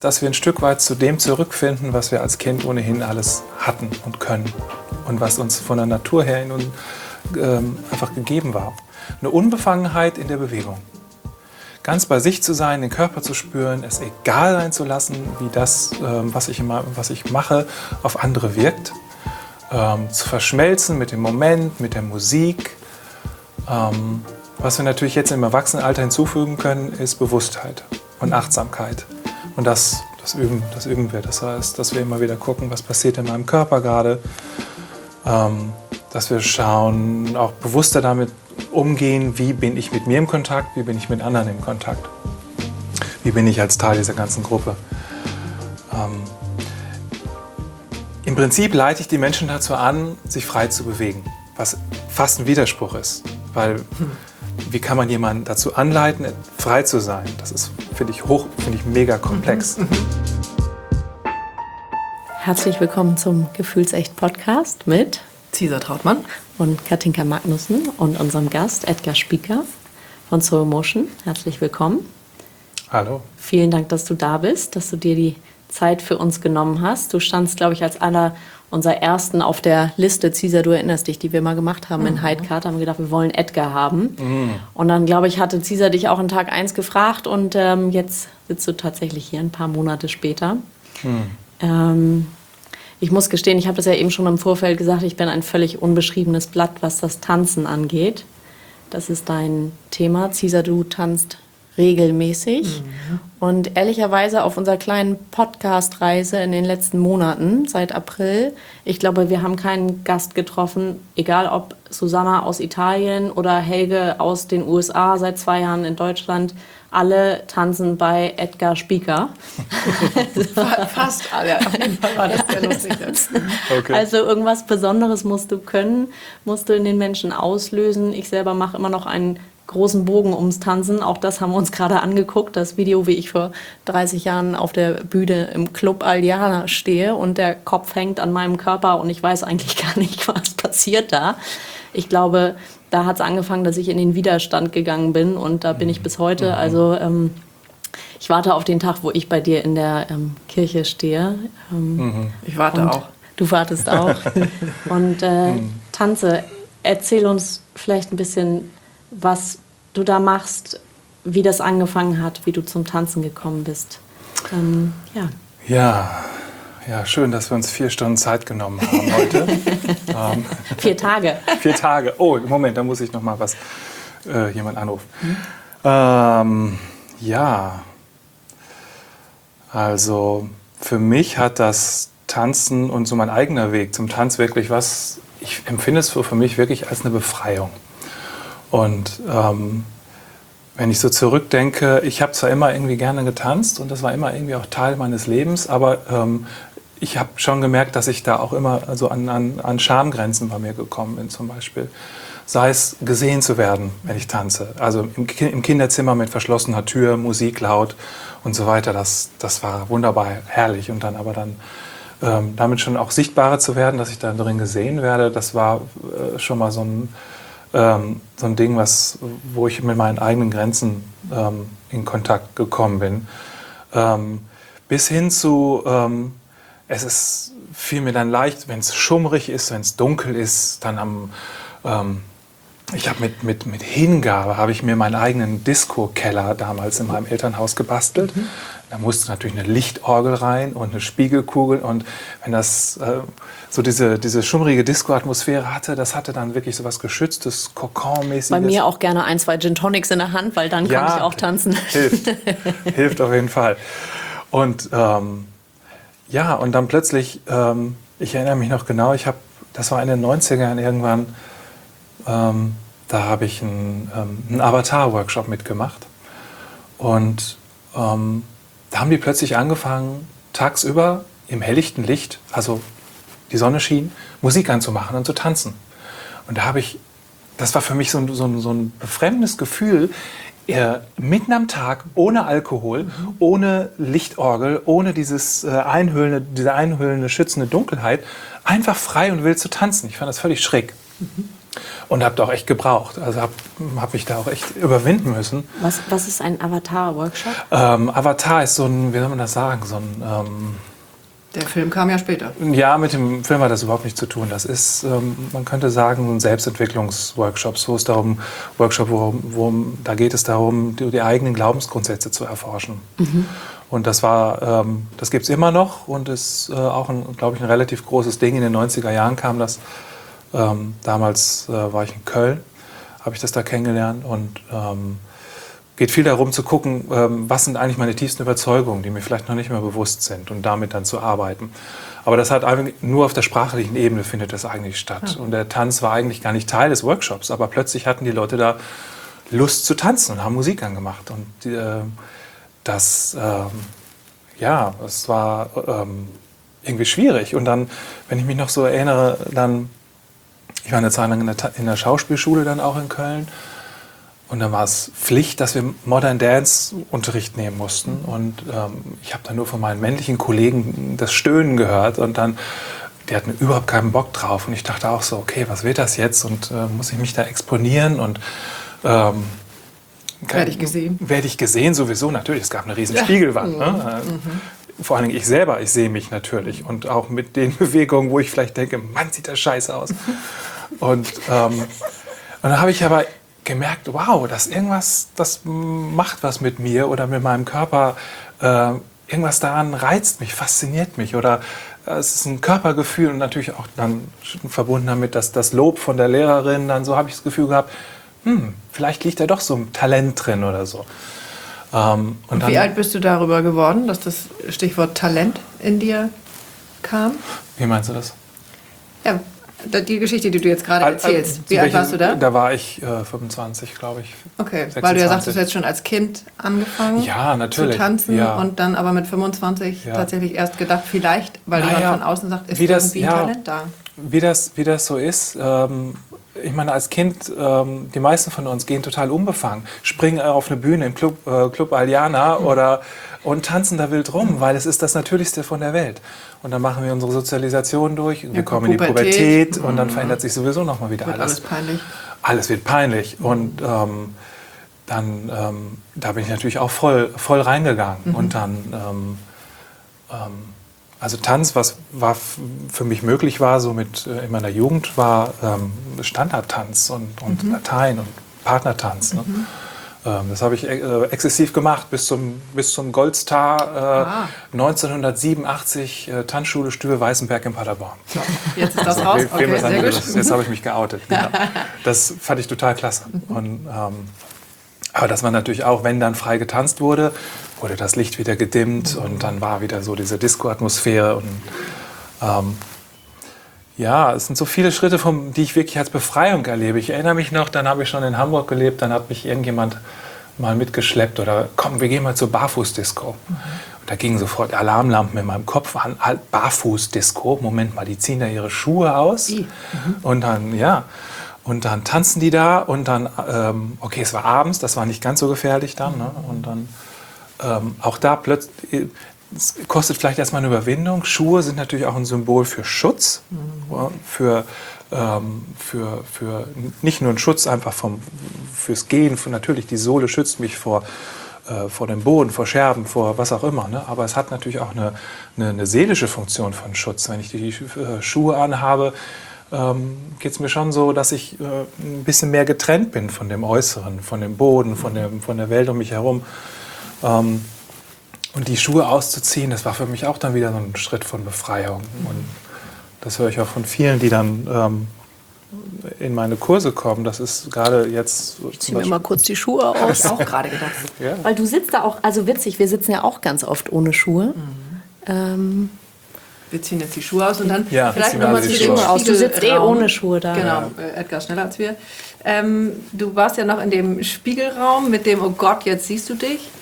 dass wir ein Stück weit zu dem zurückfinden, was wir als Kind ohnehin alles hatten und können und was uns von der Natur her in uns einfach gegeben war. Eine Unbefangenheit in der Bewegung. Ganz bei sich zu sein, den Körper zu spüren, es egal sein zu lassen, wie das, was ich mache, auf andere wirkt. Zu verschmelzen mit dem Moment, mit der Musik. Was wir natürlich jetzt im Erwachsenenalter hinzufügen können, ist Bewusstheit und Achtsamkeit. Und das üben wir. Das heißt, dass wir immer wieder gucken, was passiert in meinem Körper gerade. Dass wir schauen, auch bewusster damit umgehen, wie bin ich mit mir im Kontakt, wie bin ich mit anderen im Kontakt. Wie bin ich als Teil dieser ganzen Gruppe. Im Prinzip leite ich die Menschen dazu an, sich frei zu bewegen, was fast ein Widerspruch ist. Weil wie kann man jemanden dazu anleiten, frei zu sein? Das ist, finde ich mega komplex. Herzlich willkommen zum Gefühlsecht-Podcast mit Cesar Trautmann und Katinka Magnussen und unserem Gast Edgar Spieker von Soul Motion. Herzlich willkommen. Hallo. Vielen Dank, dass du da bist, dass du dir die Zeit für uns genommen hast. Du standst, glaube ich, als einer unserer ersten auf der Liste, Cesar, du erinnerst dich, die wir mal gemacht haben in Heidkart, haben wir gedacht, wir wollen Edgar haben. Und dann, glaube ich, hatte Cesar dich auch in Tag 1 gefragt und jetzt sitzt du tatsächlich hier ein paar Monate später. Ich muss gestehen, ich habe das ja eben schon im Vorfeld gesagt, ich bin ein völlig unbeschriebenes Blatt, was das Tanzen angeht. Das ist dein Thema. Cesar, du tanzt regelmäßig. Und ehrlicherweise auf unserer kleinen Podcast-Reise in den letzten Monaten, seit April, ich glaube, wir haben keinen Gast getroffen, egal ob Susanna aus Italien oder Helge aus den USA, seit 2 Jahren in Deutschland, alle tanzen bei Edgar Spieker. Fast alle, auf jeden Fall war das sehr lustig. Okay. Also irgendwas Besonderes musst du können, musst du in den Menschen auslösen. Ich selber mache immer noch einen großen Bogen ums Tanzen. Auch das haben wir uns gerade angeguckt. Das Video, wie ich vor 30 Jahren auf der Bühne im Club Aldiana stehe und der Kopf hängt an meinem Körper und ich weiß eigentlich gar nicht, was passiert da. Ich glaube, da hat es angefangen, dass ich in den Widerstand gegangen bin und da bin ich bis heute. Also ich warte auf den Tag, wo ich bei dir in der Kirche stehe. Ich warte auch. Du wartest auch. Und tanze. Erzähl uns vielleicht ein bisschen, was du da machst, wie das angefangen hat, wie du zum Tanzen gekommen bist. Ja, schön, dass wir uns 4 Stunden Zeit genommen haben heute. 4 Tage. 4 Tage. Oh, Moment, da muss ich noch mal jemand anrufen. Also für mich hat das Tanzen und so mein eigener Weg zum Tanz wirklich was, ich empfinde es für mich wirklich als eine Befreiung. Und wenn ich so zurückdenke, ich habe zwar immer irgendwie gerne getanzt und das war immer irgendwie auch Teil meines Lebens, aber ich habe schon gemerkt, dass ich da auch immer so an Schamgrenzen bei mir gekommen bin zum Beispiel. Sei es gesehen zu werden, wenn ich tanze. Also im Kinderzimmer mit verschlossener Tür, Musik laut und so weiter. Das war wunderbar, herrlich. Und dann damit schon auch sichtbarer zu werden, dass ich da drin gesehen werde, das war schon mal so ein Ding, wo ich mit meinen eigenen Grenzen in Kontakt gekommen bin. Bis hin zu, es fiel mir dann leicht, wenn es schummrig ist, wenn es dunkel ist, dann ich habe mit Hingabe habe ich mir meinen eigenen Disco-Keller damals in meinem Elternhaus gebastelt. Da musste natürlich eine Lichtorgel rein und eine Spiegelkugel. Und wenn das so diese schummrige Disco-Atmosphäre hatte, das hatte dann wirklich so was Geschütztes, Kokon-mäßiges. Bei mir auch gerne 1, 2 Gin Tonics in der Hand, weil dann kann ich auch tanzen. Hilft auf jeden Fall. Und und dann plötzlich, ich erinnere mich noch genau, das war in den 90er Jahren irgendwann, da habe ich einen Avatar-Workshop mitgemacht. Und da haben die plötzlich angefangen, tagsüber im helllichten Licht, also die Sonne schien, Musik anzumachen und zu tanzen. Und das war für mich so ein befremdendes Gefühl, mitten am Tag, ohne Alkohol, ohne Lichtorgel, ohne diese einhüllende, schützende Dunkelheit, einfach frei und wild zu tanzen. Ich fand das völlig schräg. Und habe da auch echt gebraucht. Also habe mich da auch echt überwinden müssen. Was ist ein Avatar-Workshop? Avatar ist so ein, wie soll man das sagen, so ein... Der Film kam ja später. Ja, mit dem Film hat das überhaupt nichts zu tun. Das ist, man könnte sagen, so ein Selbstentwicklungsworkshop. So ist darum Workshop, da geht es darum, die eigenen Glaubensgrundsätze zu erforschen. Und das das gibt es immer noch und ist auch, glaube ich, ein relativ großes Ding. In den 90er Jahren kam das. Damals war ich in Köln, habe ich das da kennengelernt und geht viel darum zu gucken, was sind eigentlich meine tiefsten Überzeugungen, die mir vielleicht noch nicht mehr bewusst sind und damit dann zu arbeiten. Aber das hat eigentlich nur auf der sprachlichen Ebene findet das eigentlich statt. Und der Tanz war eigentlich gar nicht Teil des Workshops, aber plötzlich hatten die Leute da Lust zu tanzen und haben Musik angemacht. Und das war irgendwie schwierig. Und dann, wenn ich mich noch so erinnere, ich war eine Zeit lang in der Schauspielschule dann auch in Köln. Und dann war es Pflicht, dass wir Modern Dance Unterricht nehmen mussten. Und ich habe dann nur von meinen männlichen Kollegen das Stöhnen gehört. Und dann, die hatten überhaupt keinen Bock drauf. Und ich dachte auch so, okay, was wird das jetzt? Und muss ich mich da exponieren? Und Werde ich gesehen? Werde ich gesehen sowieso, natürlich. Es gab eine riesen Spiegelwand. Ne? Vor allen Dingen ich selber, ich sehe mich natürlich. Und auch mit den Bewegungen, wo ich vielleicht denke, Mann, sieht das scheiße aus. Und dann habe ich aber gemerkt, wow, das macht was mit mir oder mit meinem Körper. Irgendwas daran reizt mich, fasziniert mich. Oder es ist ein Körpergefühl und natürlich auch dann verbunden damit, dass das Lob von der Lehrerin, dann so habe ich das Gefühl gehabt, vielleicht liegt da doch so ein Talent drin oder so. Und wie alt bist du darüber geworden, dass das Stichwort Talent in dir kam? Wie meinst du das? Ja, die Geschichte, die du jetzt gerade erzählst. Wie alt warst du da? Da war ich 25, glaube ich. Okay, 26. weil du ja sagst, du hast jetzt schon als Kind angefangen zu tanzen und dann aber mit 25 tatsächlich erst gedacht, vielleicht, weil jemand von außen sagt, ist irgendwie ein Talent da. Wie das so ist, ich meine, als Kind, die meisten von uns gehen total unbefangen, springen auf eine Bühne im Club Aliana und tanzen da wild rum, weil es ist das Natürlichste von der Welt. Und dann machen wir unsere Sozialisation durch, wir kommen in die Pubertät und dann verändert sich sowieso nochmal wieder alles. Alles peinlich. Alles wird peinlich und da bin ich natürlich auch voll reingegangen und dann also Tanz, was für mich möglich war, so in meiner Jugend, war Standardtanz und Latein und Partnertanz. Ne? Das habe ich exzessiv gemacht bis zum Goldstar 1987, Tanzschule Stübe Weißenberg in Paderborn. So, jetzt ist das raus. Okay, sehr gut. Jetzt habe ich mich geoutet. Genau. Das fand ich total klasse. Und, aber das war natürlich auch, wenn dann frei getanzt wurde das Licht wieder gedimmt und dann war wieder so diese Disco-Atmosphäre. Und es sind so viele Schritte, die ich wirklich als Befreiung erlebe. Ich erinnere mich noch, dann habe ich schon in Hamburg gelebt, dann hat mich irgendjemand mal mitgeschleppt oder komm, wir gehen mal zur Barfuß-Disco. Und da gingen sofort Alarmlampen in meinem Kopf an, Barfuß-Disco, Moment mal, die ziehen da ihre Schuhe aus und dann, und dann tanzen die da und dann, okay, es war abends, das war nicht ganz so gefährlich dann, ne? Und dann auch da plötzlich, es kostet vielleicht erstmal eine Überwindung. Schuhe sind natürlich auch ein Symbol für Schutz, für nicht nur ein Schutz einfach fürs Gehen, natürlich die Sohle schützt mich vor dem Boden, vor Scherben, vor was auch immer. Ne? Aber es hat natürlich auch eine seelische Funktion von Schutz. Wenn ich die Schuhe anhabe, geht es mir schon so, dass ich ein bisschen mehr getrennt bin von dem Äußeren, von dem Boden, von der Welt um mich herum. Und die Schuhe auszuziehen, das war für mich auch dann wieder so ein Schritt von Befreiung. Und das höre ich auch von vielen, die dann in meine Kurse kommen. Das ist gerade jetzt... Ich ziehe mir mal kurz die Schuhe aus. Habe ich auch gerade gedacht. Ja. Weil du sitzt da auch, also witzig, wir sitzen ja auch ganz oft ohne Schuhe. Wir ziehen jetzt die Schuhe aus und dann vielleicht nochmal die Schuhe aus. Du sitzt ohne Schuhe da. Genau, Edgar schneller als wir. Du warst ja noch in dem Spiegelraum mit dem, oh Gott, jetzt siehst du dich.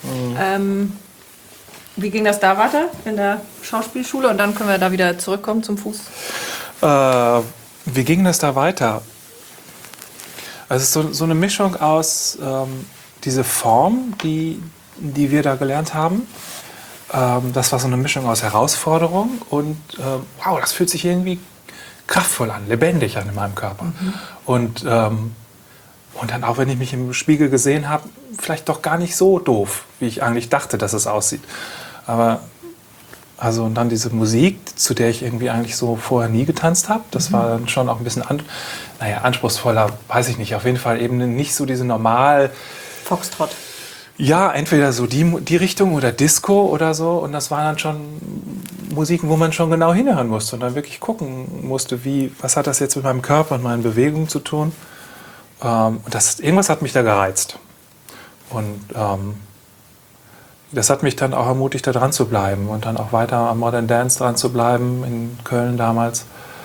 Wie ging das da weiter in der Schauspielschule? Und dann können wir da wieder zurückkommen zum Fuß. Wie ging das da weiter? Also es ist so eine Mischung aus diese Form, die wir da gelernt haben. Das war so eine Mischung aus Herausforderung und wow, das fühlt sich irgendwie kraftvoll an, lebendig an in meinem Körper. Und dann auch, wenn ich mich im Spiegel gesehen habe, vielleicht doch gar nicht so doof, wie ich eigentlich dachte, dass es aussieht. Aber also und dann diese Musik, zu der ich irgendwie eigentlich so vorher nie getanzt habe, das war dann schon auch ein bisschen anspruchsvoller, weiß ich nicht, auf jeden Fall eben nicht so diese normal... Foxtrot. Ja, entweder so die Richtung oder Disco oder so. Und das waren dann schon Musiken, wo man schon genau hinhören musste und dann wirklich gucken musste, was hat das jetzt mit meinem Körper und meinen Bewegungen zu tun. Und irgendwas hat mich da gereizt. Und das hat mich dann auch ermutigt, da dran zu bleiben und dann auch weiter am Modern Dance dran zu bleiben, in Köln damals.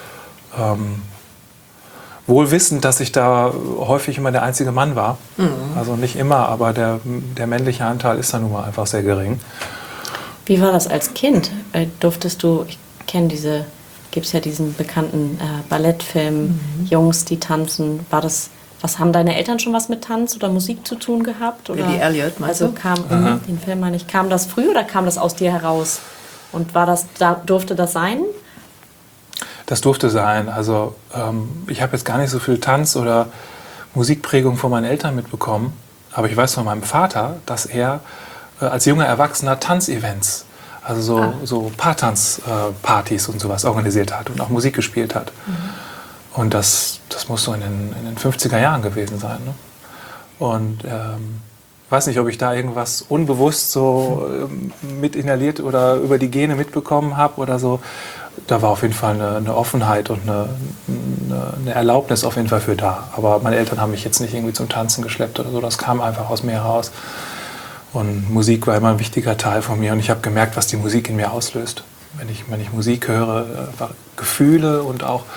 Wohl wissend, dass ich da häufig immer der einzige Mann war. Also nicht immer, aber der männliche Anteil ist da nun mal einfach sehr gering. Wie war das als Kind? Durftest du, ich kenne gibt es ja diesen bekannten Ballettfilm, Jungs, die tanzen. Was haben deine Eltern schon was mit Tanz oder Musik zu tun gehabt? Oder? Lady Elliot, meinst du? Den Film meine ich, kam das früh oder kam das aus dir heraus? Und durfte das sein? Das durfte sein. Also ich habe jetzt gar nicht so viel Tanz- oder Musikprägung von meinen Eltern mitbekommen. Aber ich weiß von meinem Vater, dass er als junger Erwachsener Tanzevents, also so Paartanzpartys und sowas organisiert hat und auch Musik gespielt hat. Und das muss so in den 50er Jahren gewesen sein. Ne? Und weiß nicht, ob ich da irgendwas unbewusst so mit inhaliert oder über die Gene mitbekommen habe oder so. Da war auf jeden Fall eine Offenheit und eine Erlaubnis auf jeden Fall für da. Aber meine Eltern haben mich jetzt nicht irgendwie zum Tanzen geschleppt oder so. Das kam einfach aus mir heraus. Und Musik war immer ein wichtiger Teil von mir. Und ich habe gemerkt, was die Musik in mir auslöst. Wenn ich Musik höre, Gefühle und auch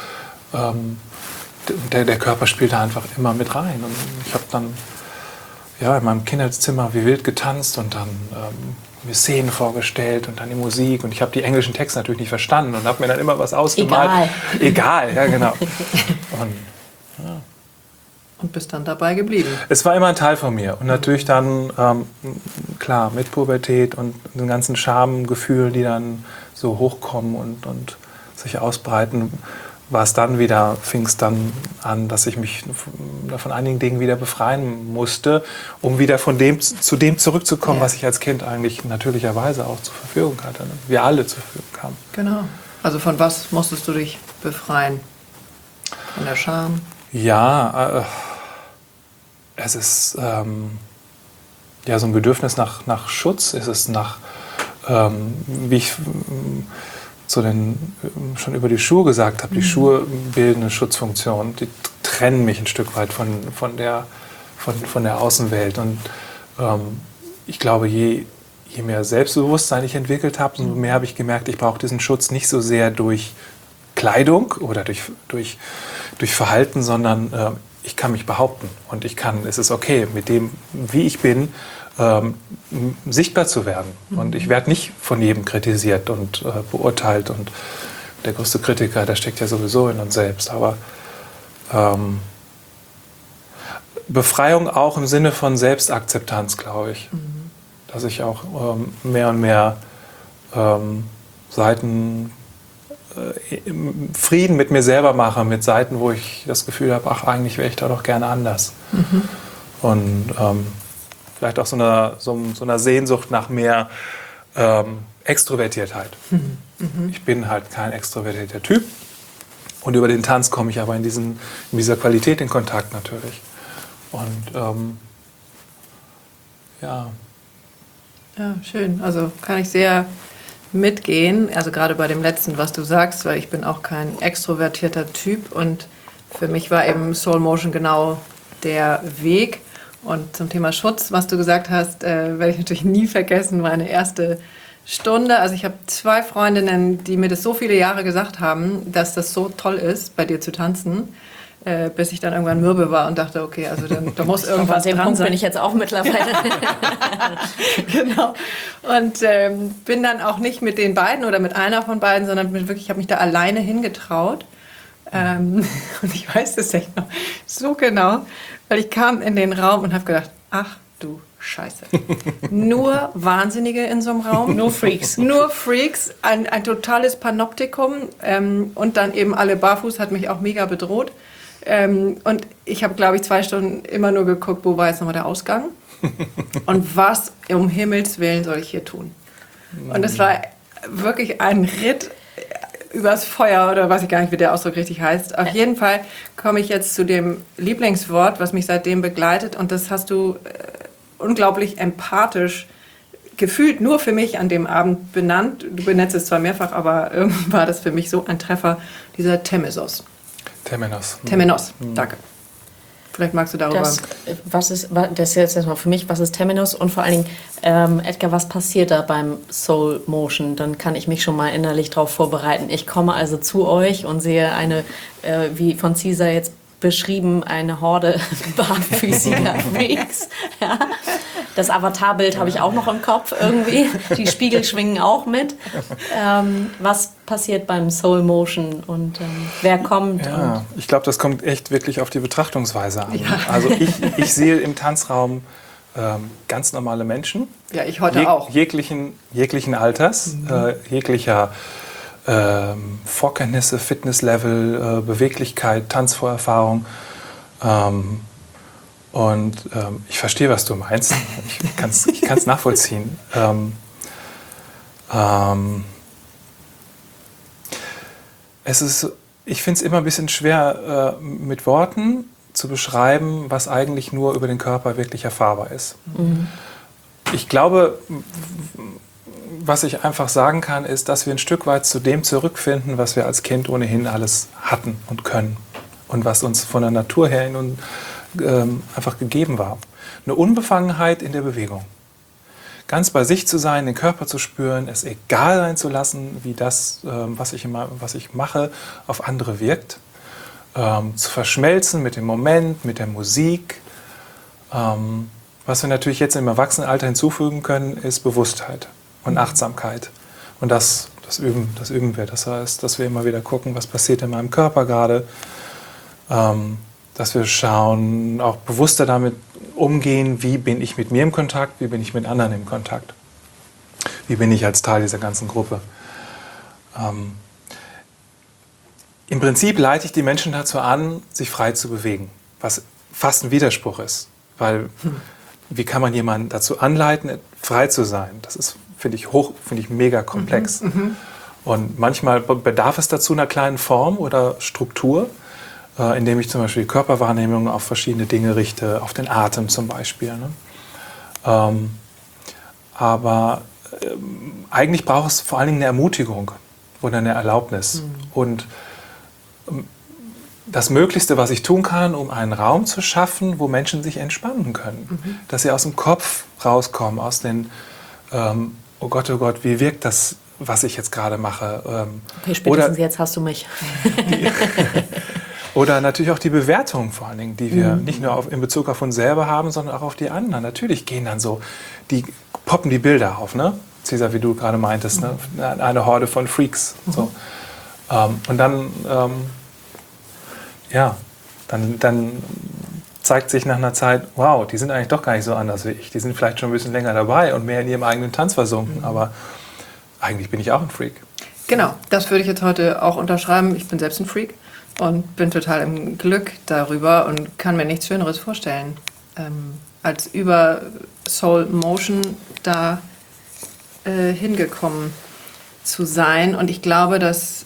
der Körper spielt da einfach immer mit rein. Und ich habe dann in meinem Kinderzimmer wie wild getanzt und dann mir Szenen vorgestellt und dann die Musik. Und ich habe die englischen Texte natürlich nicht verstanden und habe mir dann immer was ausgemalt. Egal, ja genau. Und bist dann dabei geblieben. Es war immer ein Teil von mir. Und natürlich dann, klar, mit Pubertät und den ganzen Schamgefühlen, die dann so hochkommen und sich ausbreiten, fing es dann an, dass ich mich von einigen Dingen wieder befreien musste, um wieder zu dem zurückzukommen, was ich als Kind eigentlich natürlicherweise auch zur Verfügung hatte. Ne? Wir alle zur Verfügung haben. Genau. Also von was musstest du dich befreien? Von der Scham? Ja, es ist so ein Bedürfnis nach Schutz. Es ist wie ich schon über die Schuhe gesagt habe, die Schuhe bilden eine Schutzfunktion. Die trennen mich ein Stück weit von der Außenwelt. Und ich glaube, je mehr Selbstbewusstsein ich entwickelt habe, umso mehr habe ich gemerkt, ich brauche diesen Schutz nicht so sehr durch Kleidung oder durch Verhalten, sondern ich kann mich behaupten und es ist okay, mit dem, wie ich bin, sichtbar zu werden. Und ich werde nicht von jedem kritisiert und beurteilt. Und der größte Kritiker, der steckt ja sowieso in uns selbst. Aber Befreiung auch im Sinne von Selbstakzeptanz, glaube ich. Dass ich auch mehr und mehr Seiten Frieden mit mir selber mache, mit Seiten, wo ich das Gefühl habe, eigentlich wäre ich da doch gerne anders. Und vielleicht auch so einer Sehnsucht nach mehr Extrovertiertheit. Ich bin halt kein extrovertierter Typ. Und über den Tanz komme ich aber in dieser Qualität in Kontakt natürlich. Und Ja, schön. Also kann ich sehr mitgehen. Also gerade bei dem letzten, was du sagst, weil ich bin auch kein extrovertierter Typ. Und für mich war eben Soul Motion genau der Weg. Und zum Thema Schutz, was du gesagt hast, werde ich natürlich nie vergessen, meine erste Stunde. Also ich habe 2 Freundinnen, die mir das so viele Jahre gesagt haben, dass das so toll ist, bei dir zu tanzen, bis ich dann irgendwann mürbe war und dachte, okay, also da muss irgendwas dran sein. Punkt bin ich jetzt auch mittlerweile. Genau. Und bin dann auch nicht mit den beiden oder mit einer von beiden, sondern ich habe mich da alleine hingetraut. Und ich weiß das echt noch so genau, weil ich kam in den Raum und habe gedacht, ach du scheiße. Nur Wahnsinnige in so einem Raum. Nur Freaks. Nur Freaks, ein totales Panoptikum und dann eben alle barfuß, hat mich auch mega bedroht. Und ich habe, glaube ich, 2 Stunden immer nur geguckt, wo war jetzt nochmal der Ausgang und was um Himmels Willen soll ich hier tun. Und es war wirklich ein Ritt übers Feuer oder weiß ich gar nicht, wie der Ausdruck richtig heißt. Auf jeden Fall komme ich jetzt zu dem Lieblingswort, was mich seitdem begleitet und das hast du unglaublich empathisch gefühlt nur für mich an dem Abend benannt. Du benennst es zwar mehrfach, aber irgendwie war das für mich so ein Treffer, dieser Temenos. Temenos, danke. Vielleicht magst du darüber... Das ist jetzt erstmal für mich, was ist Temenos und vor allen Dingen, Edgar, was passiert da beim Soul Motion? Dann kann ich mich schon mal innerlich darauf vorbereiten. Ich komme also zu euch und sehe eine, wie von Caesar jetzt beschrieben, eine Horde barfüßiger Freaks. Ja. Das Avatarbild habe ich auch noch im Kopf irgendwie. Die Spiegel schwingen auch mit. Was passiert beim Soul Motion und wer kommt? Ja, ich glaube, das kommt echt wirklich auf die Betrachtungsweise an. Ja. Also ich sehe im Tanzraum ganz normale Menschen. Ja, ich heute auch. Jeglichen Alters, jeglicher Vorkenntnisse, Fitnesslevel, Beweglichkeit, Tanzvorerfahrung. Ich verstehe, was du meinst. Ich kann es nachvollziehen. Ich finde es immer ein bisschen schwer, mit Worten zu beschreiben, was eigentlich nur über den Körper wirklich erfahrbar ist. Mhm. Ich glaube, was ich einfach sagen kann, ist, dass wir ein Stück weit zu dem zurückfinden, was wir als Kind ohnehin alles hatten und können. Und was uns von der Natur her einfach gegeben war. Eine Unbefangenheit in der Bewegung. Ganz bei sich zu sein, den Körper zu spüren, es egal sein zu lassen, wie das, was ich mache, auf andere wirkt. Zu verschmelzen mit dem Moment, mit der Musik. Was wir natürlich jetzt im Erwachsenenalter hinzufügen können, ist Bewusstheit und Achtsamkeit. Und das üben wir. Das heißt, dass wir immer wieder gucken, was passiert in meinem Körper gerade. Dass wir schauen, auch bewusster damit umgehen, wie bin ich mit mir im Kontakt, wie bin ich mit anderen im Kontakt. Wie bin ich als Teil dieser ganzen Gruppe. Im Prinzip leite ich die Menschen dazu an, sich frei zu bewegen, was fast ein Widerspruch ist. Weil wie kann man jemanden dazu anleiten, frei zu sein? Das ist, finde ich mega komplex. Und manchmal bedarf es dazu einer kleinen Form oder Struktur, indem ich zum Beispiel die Körperwahrnehmung auf verschiedene Dinge richte, auf den Atem zum Beispiel. Ne? Aber eigentlich braucht es vor allen Dingen eine Ermutigung oder eine Erlaubnis. Und das Möglichste, was ich tun kann, um einen Raum zu schaffen, wo Menschen sich entspannen können. Dass sie aus dem Kopf rauskommen, aus den, oh Gott, wie wirkt das, was ich jetzt gerade mache. Okay, spätestens jetzt hast du mich. Oder natürlich auch die Bewertung vor allen Dingen, die wir nicht nur in Bezug auf uns selber haben, sondern auch auf die anderen. Natürlich gehen dann so, poppen die Bilder auf, ne? Cesar, wie du gerade meintest, ne? Eine Horde von Freaks. So. Und dann, dann zeigt sich nach einer Zeit, wow, die sind eigentlich doch gar nicht so anders wie ich. Die sind vielleicht schon ein bisschen länger dabei und mehr in ihrem eigenen Tanz versunken, aber eigentlich bin ich auch ein Freak. Genau, das würde ich jetzt heute auch unterschreiben. Ich bin selbst ein Freak und bin total im Glück darüber und kann mir nichts Schöneres vorstellen, als über Soul Motion da hingekommen zu sein. Und ich glaube, dass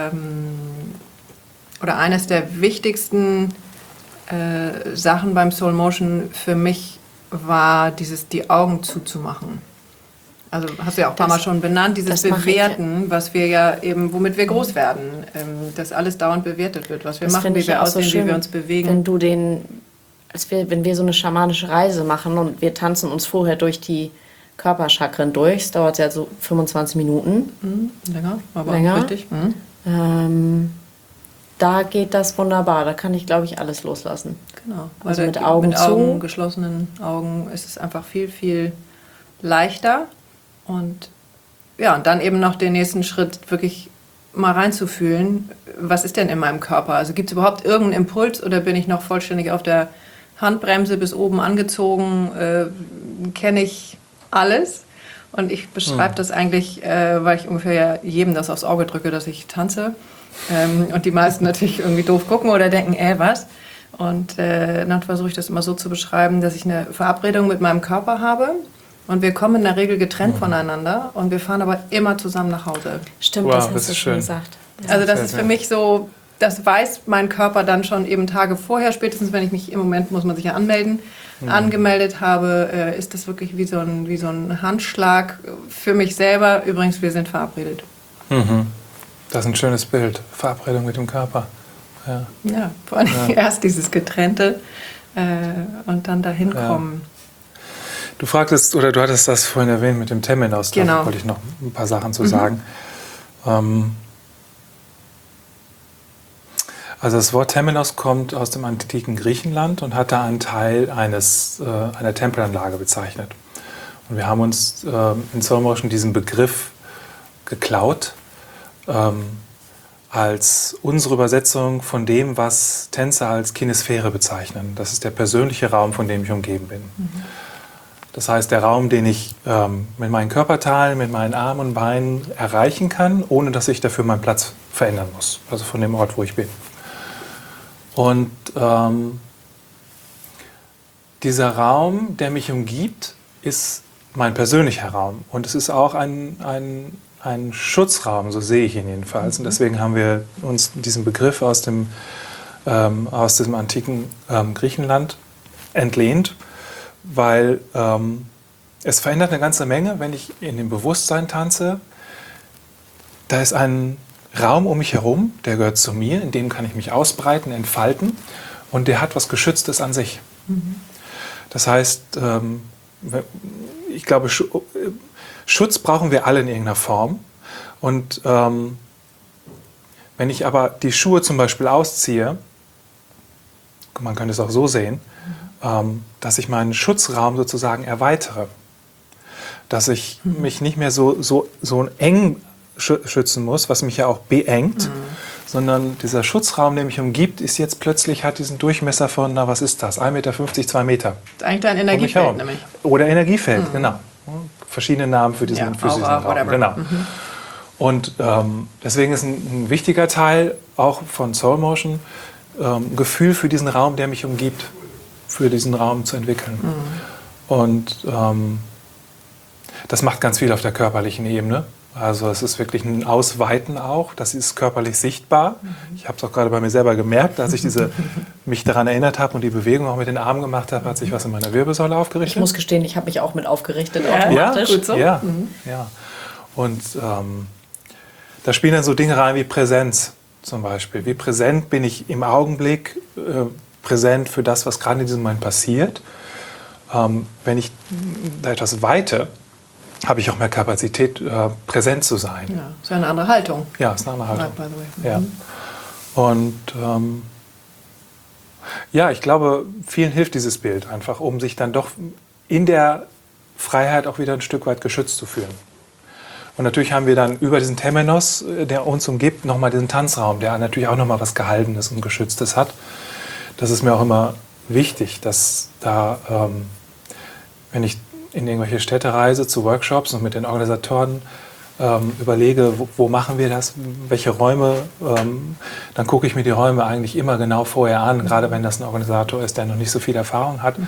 oder eines der wichtigsten Sachen beim Soul Motion für mich war, die Augen zuzumachen. Also hast du ja auch ein paar Mal schon benannt, dieses Bewerten, was wir ja eben, womit wir groß werden, dass alles dauernd bewertet wird, was wir machen, wie wir aussehen, wie wir uns bewegen. Wenn wir so eine schamanische Reise machen und wir tanzen uns vorher durch die Körperchakren durch, es dauert ja so 25 Minuten. Länger, aber länger. Richtig. Da geht das wunderbar, da kann ich, glaube ich, alles loslassen. Genau, also mit Augen zu. Geschlossenen Augen ist es einfach viel, viel leichter. Und ja, und dann eben noch den nächsten Schritt wirklich mal reinzufühlen, was ist denn in meinem Körper? Also gibt es überhaupt irgendeinen Impuls oder bin ich noch vollständig auf der Handbremse bis oben angezogen? kenne ich alles. Und ich beschreibe das eigentlich, weil ich ungefähr ja jedem das aufs Auge drücke, dass ich tanze. Und die meisten natürlich irgendwie doof gucken oder denken, was? Und dann versuche ich das immer so zu beschreiben, dass ich eine Verabredung mit meinem Körper habe. Und wir kommen in der Regel getrennt voneinander. Und wir fahren aber immer zusammen nach Hause. Stimmt, Wow, das das hast du ist schon schön. gesagt. Also das ist für mich so, das weiß mein Körper dann schon eben Tage vorher, spätestens wenn ich mich, im Moment muss man sich ja anmelden, angemeldet habe, ist das wirklich wie so ein Handschlag für mich selber. Übrigens, wir sind verabredet. Das ist ein schönes Bild. Verabredung mit dem Körper. Ja. Ja, vor allem erst dieses Getrennte und dann dahin kommen. Du fragtest, oder du hattest das vorhin erwähnt mit dem Temenos. Genau. Da wollte ich noch ein paar Sachen zu sagen. Also das Wort Temenos kommt aus dem antiken Griechenland und hat da einen Teil einer Tempelanlage bezeichnet. Und wir haben uns in Soul Motion diesen Begriff geklaut als unsere Übersetzung von dem, was Tänzer als Kinesphäre bezeichnen. Das ist der persönliche Raum, von dem ich umgeben bin. Das heißt, der Raum, den ich mit meinen Körperteilen, mit meinen Armen und Beinen erreichen kann, ohne dass ich dafür meinen Platz verändern muss. Also von dem Ort, wo ich bin. Und dieser Raum, der mich umgibt, ist mein persönlicher Raum. Und es ist auch ein Schutzraum, so sehe ich ihn jedenfalls. Und deswegen haben wir uns diesen Begriff aus dem antiken Griechenland entlehnt, weil es verändert eine ganze Menge, wenn ich in dem Bewusstsein tanze. Da ist ein Raum um mich herum, der gehört zu mir, in dem kann ich mich ausbreiten, entfalten und der hat was Geschütztes an sich. Das heißt, ich glaube, Schutz brauchen wir alle in irgendeiner Form. Und wenn ich aber die Schuhe zum Beispiel ausziehe, man könnte es auch so sehen, dass ich meinen Schutzraum sozusagen erweitere. Dass ich mich nicht mehr so eng schützen muss, was mich ja auch beengt, sondern dieser Schutzraum, der mich umgibt, ist jetzt plötzlich, hat diesen Durchmesser von, na was ist das, 1,50 Meter, 2 Meter. Das ist eigentlich dein Energiefeld, nämlich. Oder Energiefeld, genau. Verschiedene Namen für diesen Aura, Raum. whatever. Genau. Und deswegen ist ein wichtiger Teil auch von Soul Motion, Gefühl für diesen Raum, der mich umgibt, für diesen Raum zu entwickeln. Und das macht ganz viel auf der körperlichen Ebene. Also es ist wirklich ein Ausweiten auch, das ist körperlich sichtbar. Ich habe es auch gerade bei mir selber gemerkt, als ich mich daran erinnert habe und die Bewegung auch mit den Armen gemacht habe, hat sich was in meiner Wirbelsäule aufgerichtet. Ich muss gestehen, ich habe mich auch mit aufgerichtet, Ja, automatisch. gut so. ja. Und da spielen dann so Dinge rein wie Präsenz zum Beispiel. Wie präsent bin ich im Augenblick, präsent für das, was gerade in diesem Moment passiert. Wenn ich da etwas weite, habe ich auch mehr Kapazität, präsent zu sein. Ja, ist ja eine andere Haltung. Ja, ist eine andere Haltung. By the way. Ja. Und ja, ich glaube, vielen hilft dieses Bild einfach, um sich dann doch in der Freiheit auch wieder ein Stück weit geschützt zu fühlen. Und natürlich haben wir dann über diesen Temenos, der uns umgibt, nochmal diesen Tanzraum, der natürlich auch nochmal was Gehaltenes und Geschütztes hat. Das ist mir auch immer wichtig, dass da, wenn ich in irgendwelche Städte reise zu Workshops und mit den Organisatoren überlege, wo machen wir das, welche Räume, dann gucke ich mir die Räume eigentlich immer genau vorher an, gerade wenn das ein Organisator ist, der noch nicht so viel Erfahrung hat.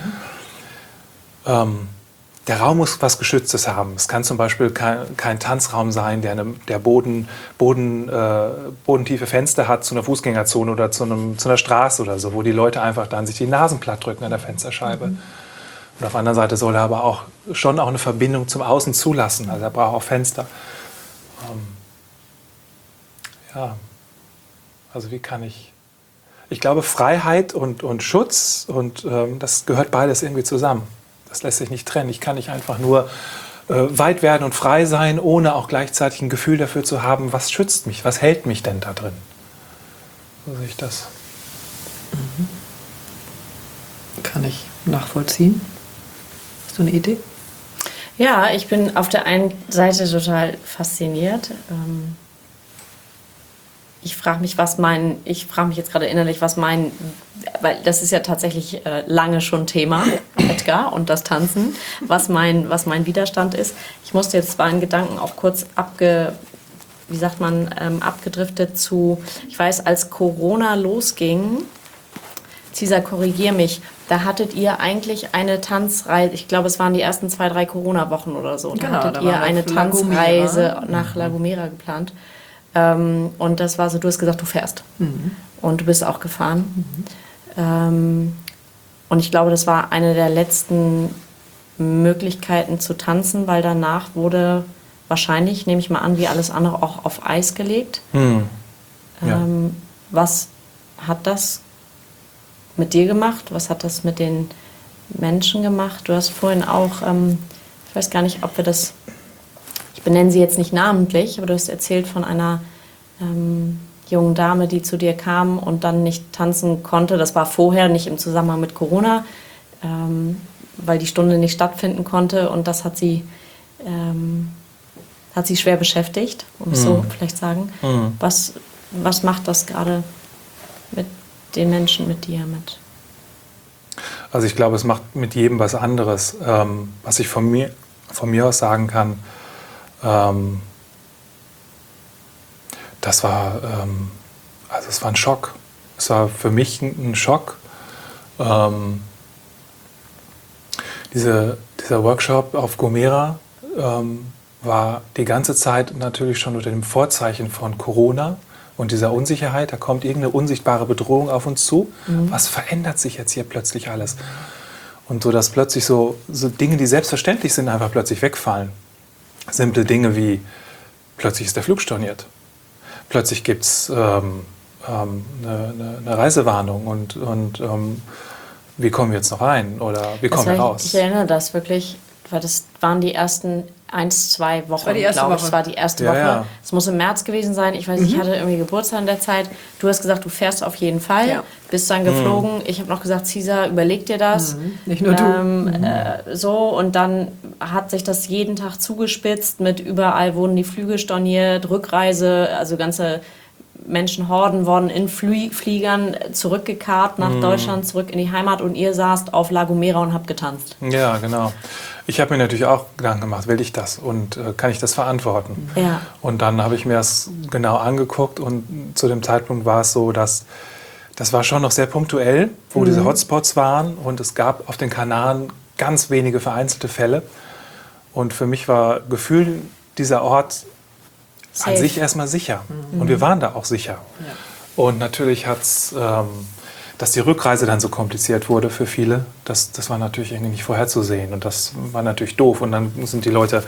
Der Raum muss was Geschütztes haben. Es kann zum Beispiel kein Tanzraum sein, der bodentiefe Fenster hat zu einer Fußgängerzone oder zu einer Straße oder so, wo die Leute einfach dann sich die Nasen platt drücken an der Fensterscheibe. Und auf der anderen Seite soll er aber auch schon auch eine Verbindung zum Außen zulassen. Also er braucht auch Fenster. Ja, also wie kann ich... Ich glaube, Freiheit und Schutz, und das gehört beides irgendwie zusammen. Das lässt sich nicht trennen. Ich kann nicht einfach nur weit werden und frei sein, ohne auch gleichzeitig ein Gefühl dafür zu haben, was schützt mich, was hält mich denn da drin. So sehe ich das. Kann ich nachvollziehen. Hast du eine Idee? Ja, ich bin auf der einen Seite total fasziniert. Ich frage mich jetzt gerade innerlich, weil das ist ja tatsächlich lange schon Thema. Wodka und das Tanzen, was mein Widerstand ist. Ich musste jetzt zwar in Gedanken auch kurz abgedriftet zu, ich weiß, als Corona losging, Cesar, korrigier mich, da hattet ihr eigentlich eine Tanzreise, ich glaube, es waren die ersten 2-3 Corona-Wochen oder so. Da hattet ihr eine Tanzreise nach La Gomera geplant. Und das war so, du hast gesagt, du fährst. Und du bist auch gefahren. Und ich glaube, das war eine der letzten Möglichkeiten zu tanzen, weil danach wurde wahrscheinlich, nehme ich mal an, wie alles andere auch auf Eis gelegt. Ja. Was hat das mit dir gemacht? Was hat das mit den Menschen gemacht? Du hast vorhin auch, ich weiß gar nicht, ob wir das, ich benenne sie jetzt nicht namentlich, aber du hast erzählt von einer jungen Dame, die zu dir kam und dann nicht tanzen konnte. Das war vorher, nicht im Zusammenhang mit Corona, weil die Stunde nicht stattfinden konnte und das hat sie schwer beschäftigt, um es so vielleicht sagen. Was macht das gerade mit den Menschen, mit dir mit? Also ich glaube, es macht mit jedem was anderes. Was ich von mir aus sagen kann, es war ein Schock. Es war für mich ein Schock. Dieser Workshop auf Gomera war die ganze Zeit natürlich schon unter dem Vorzeichen von Corona und dieser Unsicherheit. Da kommt irgendeine unsichtbare Bedrohung auf uns zu. Was verändert sich jetzt hier plötzlich alles? Und so, dass plötzlich so Dinge, die selbstverständlich sind, einfach plötzlich wegfallen. Simple Dinge wie, plötzlich ist der Flug storniert. Plötzlich gibt es eine Reisewarnung und wie kommen wir jetzt noch rein oder wie kommen wir raus? Ich erinnere das wirklich, weil das waren die ersten 1-2 Wochen, glaube ich. Das war die erste Woche. Ja. Es muss im März gewesen sein. Ich weiß, ich hatte irgendwie Geburtstag in der Zeit. Du hast gesagt, du fährst auf jeden Fall. Bist dann geflogen. Ich habe noch gesagt, Cesar, überleg dir das. Nicht nur du. So, und dann hat sich das jeden Tag zugespitzt. Mit überall wurden die Flüge storniert, Rückreise, also ganze Menschenhorden wurden in Fliegern zurückgekarrt nach Deutschland, zurück in die Heimat und ihr saßt auf La Gomera und habt getanzt. Ja, genau. Ich habe mir natürlich auch Gedanken gemacht, will ich das und kann ich das verantworten? Ja. Und dann habe ich mir das genau angeguckt und zu dem Zeitpunkt war es so, dass das war schon noch sehr punktuell, wo diese Hotspots waren und es gab auf den Kanaren ganz wenige vereinzelte Fälle. Und für mich war Gefühl dieser Ort Safe. an sich erstmal sicher. Und wir waren da auch sicher. Ja. Und natürlich hat es, dass die Rückreise dann so kompliziert wurde für viele, das war natürlich irgendwie nicht vorherzusehen. Und das war natürlich doof. Und dann sind die Leute,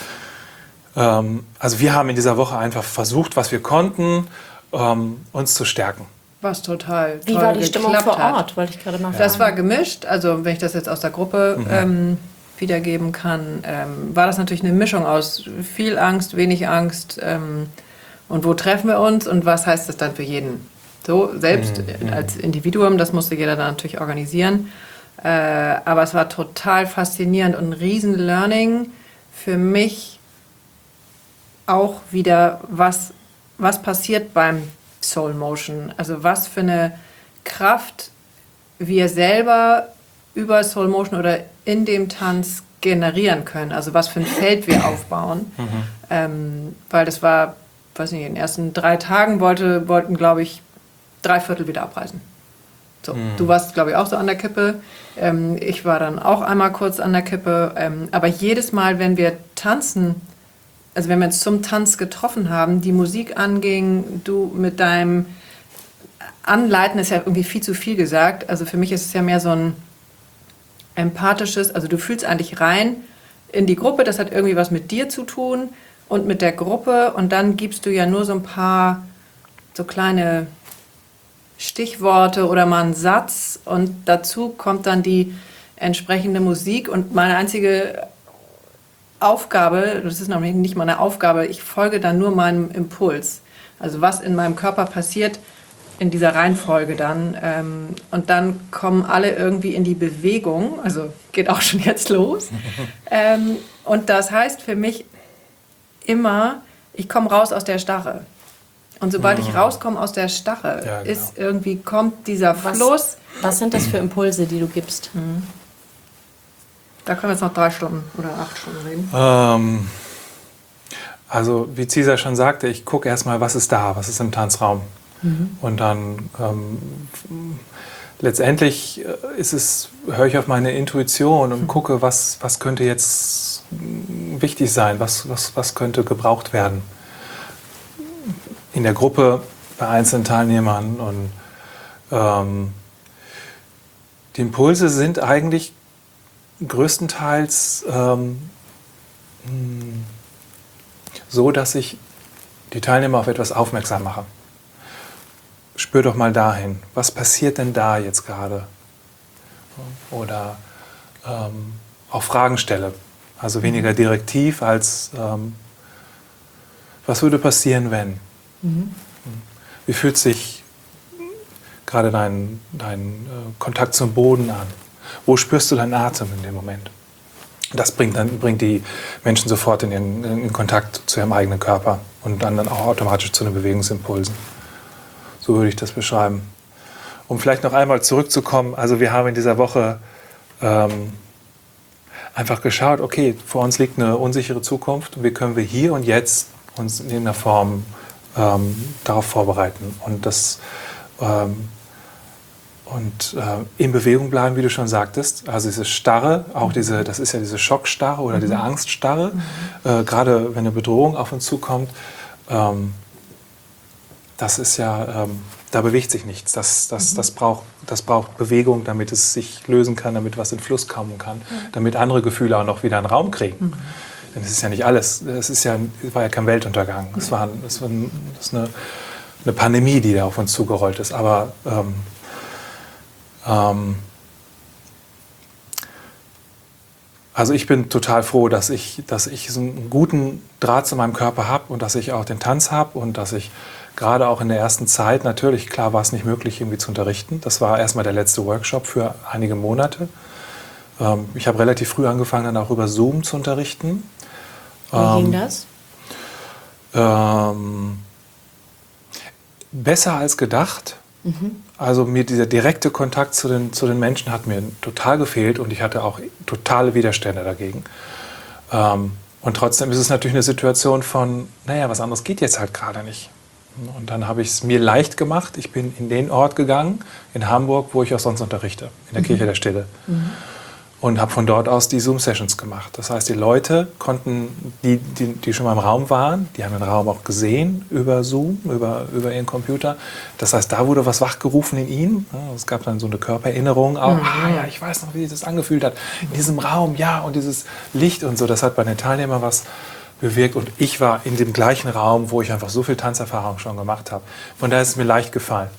also wir haben in dieser Woche einfach versucht, was wir konnten, uns zu stärken. Was total Wie toll war die Stimmung vor geklappt hat. Ort, wollte ich gerade mal fragen. Das war gemischt, also wenn ich das jetzt aus der Gruppe wiedergeben kann, war das natürlich eine Mischung aus viel Angst, wenig Angst und wo treffen wir uns und was heißt das dann für jeden? So, selbst als Individuum, das musste jeder dann natürlich organisieren, aber es war total faszinierend und ein riesen Learning für mich auch wieder, was passiert beim Soul Motion, also was für eine Kraft wir selber über Soul Motion oder in dem Tanz generieren können, also was für ein Feld wir aufbauen, weil das war, weiß nicht, in den ersten 3 Tagen wollten glaube ich 3/4 wieder abreisen. So, du warst glaube ich auch so an der Kippe, ich war dann auch einmal kurz an der Kippe, aber jedes Mal, wenn wir tanzen, also wenn wir uns zum Tanz getroffen haben, die Musik anging, du mit deinem Anleiten ist ja irgendwie viel zu viel gesagt. Also für mich ist es ja mehr so ein empathisches, also du fühlst eigentlich rein in die Gruppe, das hat irgendwie was mit dir zu tun und mit der Gruppe und dann gibst du ja nur so ein paar so kleine Stichworte oder mal einen Satz und dazu kommt dann die entsprechende Musik und meine einzige Aufgabe, das ist nämlich nicht meine Aufgabe, ich folge dann nur meinem Impuls. Also was in meinem Körper passiert in dieser Reihenfolge dann. Und dann kommen alle irgendwie in die Bewegung, also geht auch schon jetzt los. Und das heißt für mich immer, ich komme raus aus der Starre. Und sobald ich rauskomme aus der Starre, Ja, genau. ist irgendwie, kommt dieser Fluss. Was sind das für Impulse, die du gibst? Da können wir jetzt noch 3 Stunden oder 8 Stunden reden. Also wie Cesar schon sagte, ich gucke erstmal, was ist da, was ist im Tanzraum. Und dann letztendlich höre ich auf meine Intuition und gucke, was könnte jetzt wichtig sein, was könnte gebraucht werden. In der Gruppe, bei einzelnen Teilnehmern. Und die Impulse sind eigentlich größtenteils so, dass ich die Teilnehmer auf etwas aufmerksam mache. Spür doch mal dahin, was passiert denn da jetzt gerade? Oder auch Fragen stelle. Also weniger direktiv als was würde passieren, wenn? Wie fühlt sich gerade dein Kontakt zum Boden an? Wo spürst du deinen Atem in dem Moment? Das bringt die Menschen sofort in Kontakt zu ihrem eigenen Körper und dann auch automatisch zu den Bewegungsimpulsen. So würde ich das beschreiben. Um vielleicht noch einmal zurückzukommen, also wir haben in dieser Woche einfach geschaut, okay, vor uns liegt eine unsichere Zukunft und wie können wir hier und jetzt uns in irgendeiner Form darauf vorbereiten und in Bewegung bleiben, wie du schon sagtest. Also diese Starre, auch das ist ja diese Schockstarre oder diese Angststarre, gerade wenn eine Bedrohung auf uns zukommt, das ist ja, da bewegt sich nichts. Das braucht Bewegung, damit es sich lösen kann, damit was in Fluss kommen kann, damit andere Gefühle auch noch wieder einen Raum kriegen. Denn es ist ja nicht alles, es war ja kein Weltuntergang. Es ist eine Pandemie, die da auf uns zugerollt ist. Aber also ich bin total froh, dass ich so einen guten Draht zu meinem Körper habe und dass ich auch den Tanz habe und dass ich gerade auch in der ersten Zeit, natürlich, klar war es nicht möglich, irgendwie zu unterrichten. Das war erstmal der letzte Workshop für einige Monate. Ich habe relativ früh angefangen, dann auch über Zoom zu unterrichten. Wie ging das? Besser als gedacht. Also mir dieser direkte Kontakt zu den Menschen hat mir total gefehlt und ich hatte auch totale Widerstände dagegen. Und trotzdem ist es natürlich eine Situation von, naja, was anderes geht jetzt halt gerade nicht. Und dann habe ich es mir leicht gemacht. Ich bin in den Ort gegangen, in Hamburg, wo ich auch sonst unterrichte, in der Kirche der Stille. Und habe von dort aus die Zoom-Sessions gemacht. Das heißt, die Leute konnten, die schon mal im Raum waren, die haben den Raum auch gesehen über Zoom, über ihren Computer. Das heißt, da wurde was wachgerufen in ihnen. Es gab dann so eine Körpererinnerung. Auch, ja, ich weiß noch, wie sich das angefühlt hat. In diesem Raum, ja, und dieses Licht und so. Das hat bei den Teilnehmern was bewirkt. Und ich war in dem gleichen Raum, wo ich einfach so viel Tanzerfahrung schon gemacht habe. Von daher ist es mir leicht gefallen.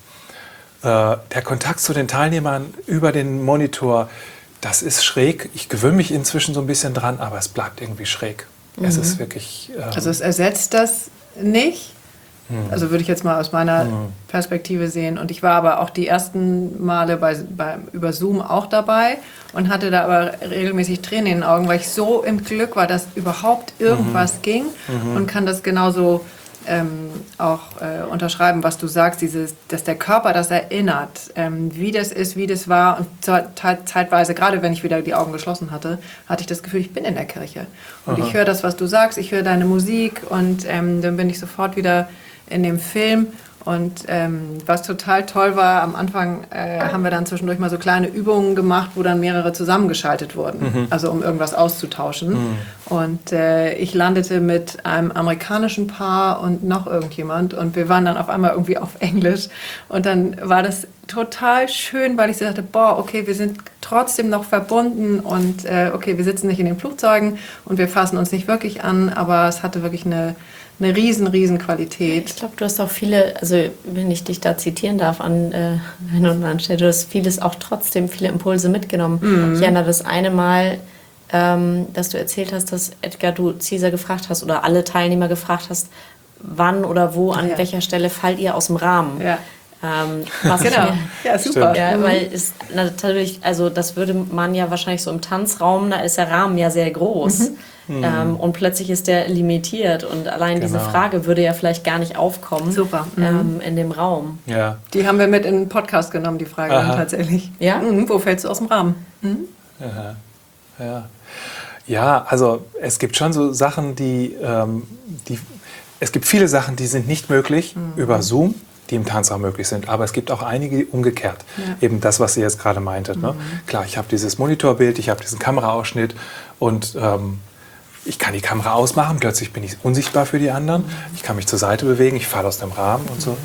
Der Kontakt zu den Teilnehmern über den Monitor, das ist schräg. Ich gewöhne mich inzwischen so ein bisschen dran, aber es bleibt irgendwie schräg. Es ist wirklich... also es ersetzt das nicht. Also würde ich jetzt mal aus meiner Perspektive sehen. Und ich war aber auch die ersten Male über Zoom auch dabei und hatte da aber regelmäßig Tränen in den Augen, weil ich so im Glück war, dass überhaupt irgendwas ging und kann das genauso auch unterschreiben, was du sagst, dass der Körper das erinnert, wie das ist, wie das war. Und zeitweise, gerade wenn ich wieder die Augen geschlossen hatte, hatte ich das Gefühl, ich bin in der Kirche. Und ich höre das, was du sagst, ich höre deine Musik und dann bin ich sofort wieder in dem Film. Und was total toll war, am Anfang haben wir dann zwischendurch mal so kleine Übungen gemacht, wo dann mehrere zusammengeschaltet wurden, also um irgendwas auszutauschen. Und ich landete mit einem amerikanischen Paar und noch irgendjemand und wir waren dann auf einmal irgendwie auf Englisch. Und dann war das total schön, weil ich so dachte, boah, okay, wir sind trotzdem noch verbunden und okay, wir sitzen nicht in den Flugzeugen und wir fassen uns nicht wirklich an, aber es hatte wirklich eine riesen Qualität. Ich glaube, du hast auch viele, also wenn ich dich da zitieren darf an einer und anderen Stelle, du hast auch trotzdem viele Impulse mitgenommen. Ich erinnere das eine Mal, dass du erzählt hast, dass Edgar, du Cesar gefragt hast oder alle Teilnehmer gefragt hast, wann oder wo, an welcher Stelle fallt ihr aus dem Rahmen? Ja. Genau, ja, super. Ja, weil es natürlich, also das würde man ja wahrscheinlich so im Tanzraum, da ist der Rahmen ja sehr groß und plötzlich ist der limitiert und allein diese Frage würde ja vielleicht gar nicht aufkommen in dem Raum. Ja. Die haben wir mit in den Podcast genommen, die Frage dann tatsächlich. Ja? Wo fällst du aus dem Rahmen? Ja. Ja. Ja, also es gibt schon so Sachen, es gibt viele Sachen, die sind nicht möglich über Zoom, die im Tanzraum möglich sind. Aber es gibt auch einige umgekehrt. Ja. Eben das, was ihr jetzt gerade meintet. Ne? Klar, ich habe dieses Monitorbild, ich habe diesen Kameraausschnitt und ich kann die Kamera ausmachen, plötzlich bin ich unsichtbar für die anderen. Ich kann mich zur Seite bewegen, ich falle aus dem Rahmen und so.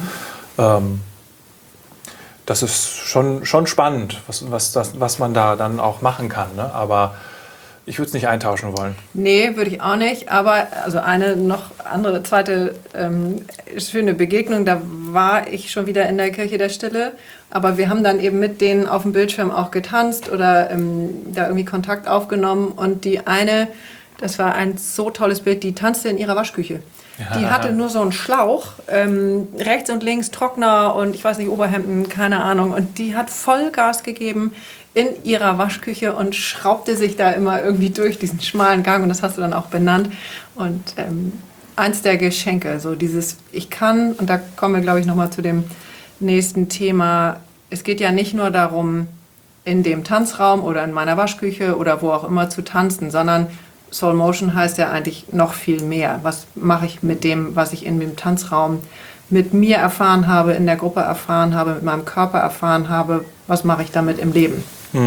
Das ist schon spannend, was man da dann auch machen kann. Ne? Aber ich würde es nicht eintauschen wollen. Nee, würde ich auch nicht. Aber also eine noch andere, zweite schöne Begegnung, da war ich schon wieder in der Kirche der Stille. Aber wir haben dann eben mit denen auf dem Bildschirm auch getanzt oder da irgendwie Kontakt aufgenommen. Und die eine, das war ein so tolles Bild, die tanzte in ihrer Waschküche. Ja. Die hatte nur so einen Schlauch, rechts und links Trockner und ich weiß nicht, Oberhemden, keine Ahnung. Und die hat Vollgas gegeben in ihrer Waschküche und schraubte sich da immer irgendwie durch diesen schmalen Gang. Und das hast du dann auch benannt. Und eins der Geschenke, so dieses ich kann, und da kommen wir, glaube ich, nochmal zu dem nächsten Thema. Es geht ja nicht nur darum, in dem Tanzraum oder in meiner Waschküche oder wo auch immer zu tanzen, sondern Soul Motion heißt ja eigentlich noch viel mehr. Was mache ich mit dem, was ich in dem Tanzraum mit mir erfahren habe, in der Gruppe erfahren habe, mit meinem Körper erfahren habe? Was mache ich damit im Leben?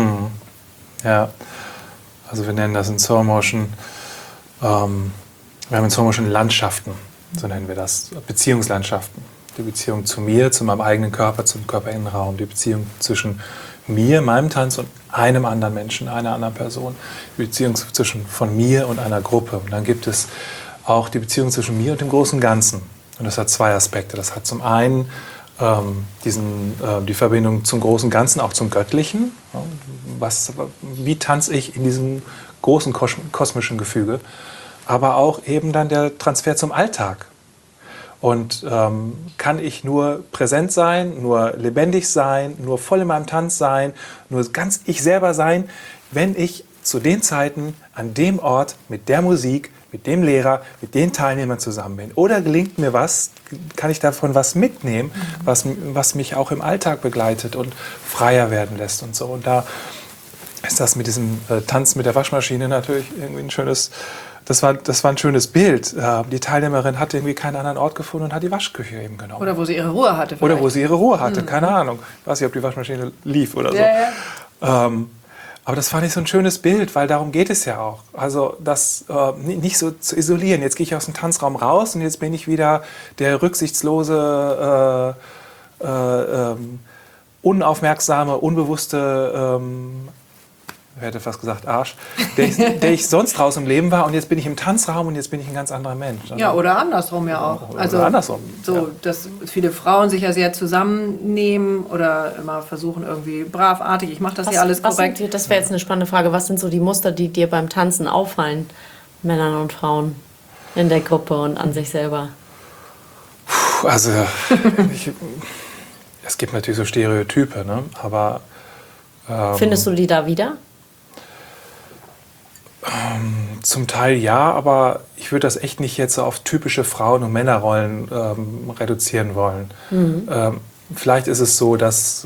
Ja, also wir nennen das in Soul Motion, wir haben in Soul Motion Landschaften, so nennen wir das, Beziehungslandschaften. Die Beziehung zu mir, zu meinem eigenen Körper, zum Körperinnenraum, die Beziehung zwischen mir, meinem Tanz und einem anderen Menschen, einer anderen Person, die Beziehung zwischen von mir und einer Gruppe. Und dann gibt es auch die Beziehung zwischen mir und dem großen Ganzen. Und das hat zwei Aspekte. Das hat zum einen die Verbindung zum großen Ganzen, auch zum Göttlichen. Wie tanze ich in diesem großen kosmischen Gefüge? Aber auch eben dann der Transfer zum Alltag. Und kann ich nur präsent sein, nur lebendig sein, nur voll in meinem Tanz sein, nur ganz ich selber sein, wenn ich zu den Zeiten, an dem Ort, mit der Musik, mit dem Lehrer, mit den Teilnehmern zusammen bin? Oder gelingt mir was, kann ich davon was mitnehmen, was mich auch im Alltag begleitet und freier werden lässt und so. Und da ist das mit diesem Tanz mit der Waschmaschine natürlich irgendwie ein schönes... Das war ein schönes Bild. Die Teilnehmerin hatte irgendwie keinen anderen Ort gefunden und hat die Waschküche eben genommen. Oder wo sie ihre Ruhe hatte. Oder wo sie ihre Ruhe hatte, keine Ahnung. Ich weiß nicht, ob die Waschmaschine lief oder so. Ja. Aber das fand ich so ein schönes Bild, weil darum geht es ja auch. Also das nicht so zu isolieren. Jetzt gehe ich aus dem Tanzraum raus und jetzt bin ich wieder der rücksichtslose, unaufmerksame, unbewusste... ich hätte fast gesagt Arsch, der ich sonst draußen im Leben war und jetzt bin ich im Tanzraum und jetzt bin ich ein ganz anderer Mensch. Also ja, oder andersrum ja auch. Also andersrum. So, ja. Dass viele Frauen sich ja sehr zusammennehmen oder immer versuchen irgendwie bravartig, ich mache das ja alles korrekt. Das wäre jetzt eine spannende Frage. Was sind so die Muster, die dir beim Tanzen auffallen, Männern und Frauen in der Gruppe und an sich selber? Also, es gibt natürlich so Stereotype, ne? Aber... Findest du die da wieder? Zum Teil ja, aber ich würde das echt nicht jetzt so auf typische Frauen- und Männerrollen reduzieren wollen. Vielleicht ist es so, dass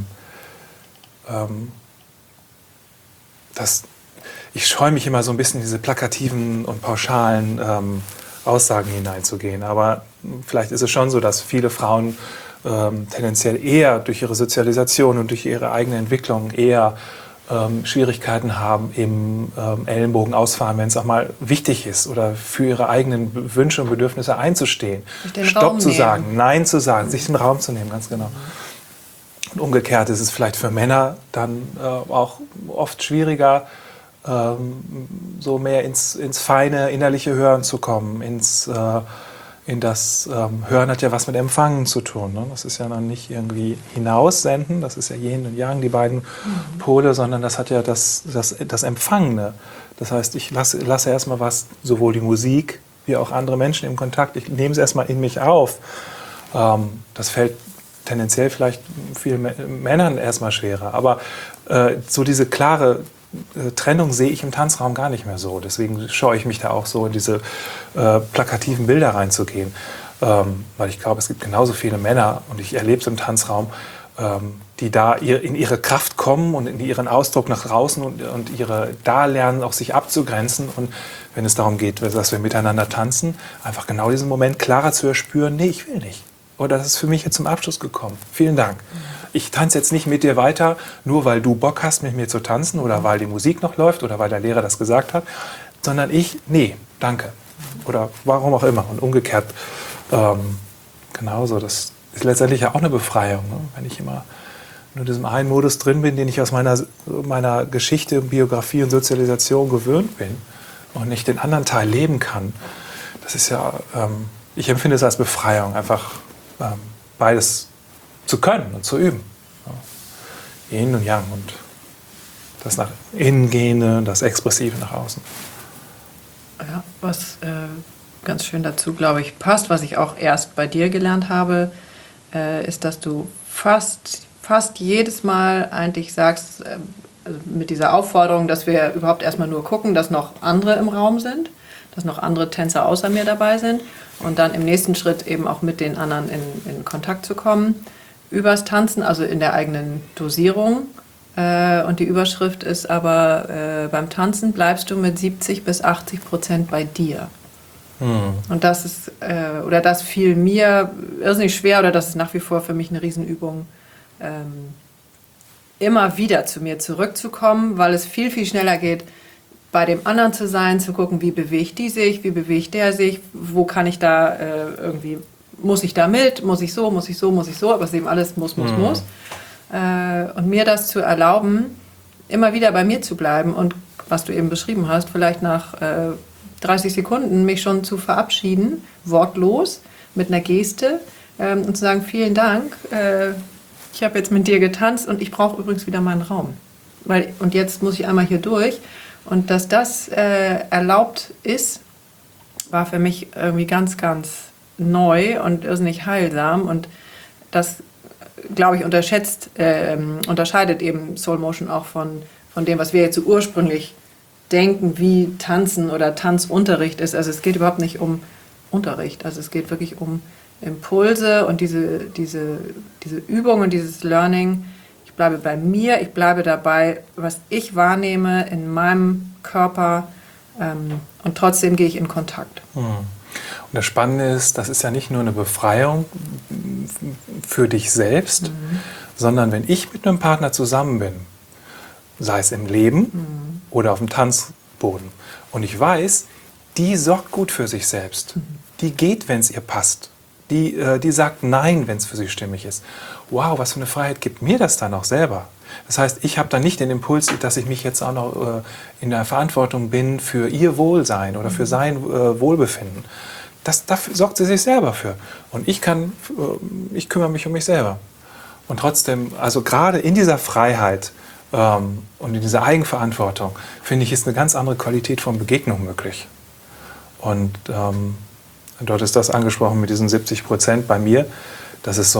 ich scheue mich immer so ein bisschen in diese plakativen und pauschalen Aussagen hineinzugehen. Aber vielleicht ist es schon so, dass viele Frauen tendenziell eher durch ihre Sozialisation und durch ihre eigene Entwicklung eher Schwierigkeiten haben im Ellenbogen ausfahren, wenn es auch mal wichtig ist oder für ihre eigenen Wünsche und Bedürfnisse einzustehen. Stopp zu sagen, Nein zu sagen, sich den Raum zu nehmen, ganz genau. Und umgekehrt ist es vielleicht für Männer dann auch oft schwieriger, so mehr ins feine innerliche Hören zu kommen, in das Hören hat ja was mit Empfangen zu tun. Ne? Das ist ja dann nicht irgendwie hinaussenden, das ist ja Yin und Yang, die beiden Pole, sondern das hat ja das Empfangene. Das heißt, ich lasse erstmal was, sowohl die Musik wie auch andere Menschen im Kontakt, ich nehme es erstmal in mich auf. Das fällt tendenziell vielleicht vielen Männern erstmal schwerer. Aber so diese klare Trennung sehe ich im Tanzraum gar nicht mehr so. Deswegen scheue ich mich da auch so in diese plakativen Bilder reinzugehen. Weil ich glaube, es gibt genauso viele Männer, und ich erlebe es im Tanzraum, die da in ihre Kraft kommen und in ihren Ausdruck nach draußen und ihre da lernen, auch sich abzugrenzen. Und wenn es darum geht, dass wir miteinander tanzen, einfach genau diesen Moment klarer zu erspüren, nee, ich will nicht. Oder das ist für mich jetzt zum Abschluss gekommen. Vielen Dank. Ich tanze jetzt nicht mit dir weiter, nur weil du Bock hast, mit mir zu tanzen oder weil die Musik noch läuft oder weil der Lehrer das gesagt hat, sondern nee, danke. Oder warum auch immer. Und umgekehrt genauso. Das ist letztendlich ja auch eine Befreiung, ne? Wenn ich immer nur in diesem einen Modus drin bin, den ich aus meiner Geschichte, Biografie und Sozialisation gewöhnt bin und nicht den anderen Teil leben kann. Das ist ja, ich empfinde es als Befreiung, einfach beides zu können und zu üben. Ja. Yin und Yang und das nach innen gehende, das Expressive nach außen. Ja, was ganz schön dazu, glaube ich, passt, was ich auch erst bei dir gelernt habe, ist, dass du fast jedes Mal eigentlich sagst, also mit dieser Aufforderung, dass wir überhaupt erstmal nur gucken, dass noch andere im Raum sind, dass noch andere Tänzer außer mir dabei sind und dann im nächsten Schritt eben auch mit den anderen in Kontakt zu kommen, übers Tanzen, also in der eigenen Dosierung. Und die Überschrift ist aber, beim Tanzen bleibst du mit 70-80% bei dir. Und das ist, oder das fiel mir irrsinnig schwer, oder das ist nach wie vor für mich eine Riesenübung, immer wieder zu mir zurückzukommen, weil es viel, viel schneller geht, bei dem anderen zu sein, zu gucken, wie bewegt die sich, wie bewegt der sich, wo kann ich da irgendwie, muss ich da mit, muss ich so, aber es ist eben alles muss. Und mir das zu erlauben, immer wieder bei mir zu bleiben und, was du eben beschrieben hast, vielleicht nach 30 Sekunden mich schon zu verabschieden, wortlos, mit einer Geste und zu sagen, vielen Dank, ich habe jetzt mit dir getanzt und ich brauche übrigens wieder meinen Raum. Und jetzt muss ich einmal hier durch. Und dass das erlaubt ist, war für mich irgendwie ganz, ganz neu und irrsinnig heilsam. Und das, glaube ich, unterscheidet eben Soul Motion auch von dem, was wir jetzt so ursprünglich denken, wie Tanzen oder Tanzunterricht ist. Also es geht überhaupt nicht um Unterricht. Also es geht wirklich um Impulse und diese Übung und dieses Learning. Ich bleibe bei mir, ich bleibe dabei, was ich wahrnehme in meinem Körper und trotzdem gehe ich in Kontakt. Und das Spannende ist, das ist ja nicht nur eine Befreiung für dich selbst, sondern wenn ich mit einem Partner zusammen bin, sei es im Leben oder auf dem Tanzboden, und ich weiß, die sorgt gut für sich selbst, die geht, wenn es ihr passt, die sagt Nein, wenn es für sie stimmig ist. Wow, was für eine Freiheit gibt mir das dann auch selber? Das heißt, ich habe dann nicht den Impuls, dass ich mich jetzt auch noch in der Verantwortung bin für ihr Wohlsein oder für sein Wohlbefinden. Dafür sorgt sie sich selber für. Und ich kümmere mich um mich selber. Und trotzdem, also gerade in dieser Freiheit und in dieser Eigenverantwortung, finde ich, ist eine ganz andere Qualität von Begegnung möglich. Und dort ist das angesprochen mit diesen 70% bei mir. Das ist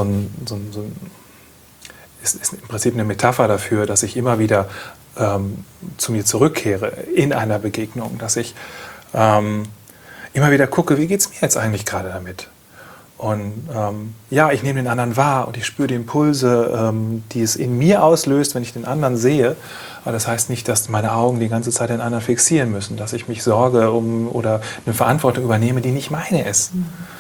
ist im Prinzip eine Metapher dafür, dass ich immer wieder zu mir zurückkehre in einer Begegnung, dass ich immer wieder gucke, wie geht es mir jetzt eigentlich gerade damit? Und ja, ich nehme den anderen wahr und ich spüre die Impulse, die es in mir auslöst, wenn ich den anderen sehe. Aber das heißt nicht, dass meine Augen die ganze Zeit den anderen fixieren müssen, dass ich mich sorge oder eine Verantwortung übernehme, die nicht meine ist.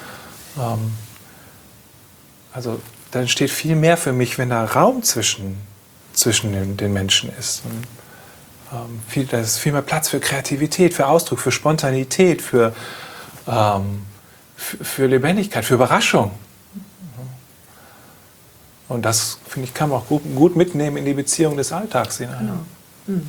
Also da entsteht viel mehr für mich, wenn da Raum zwischen den Menschen ist. Und, da ist viel mehr Platz für Kreativität, für Ausdruck, für Spontanität, für Lebendigkeit, für Überraschung. Und das, finde ich, kann man auch gut mitnehmen in die Beziehung des Alltags hinein. Genau.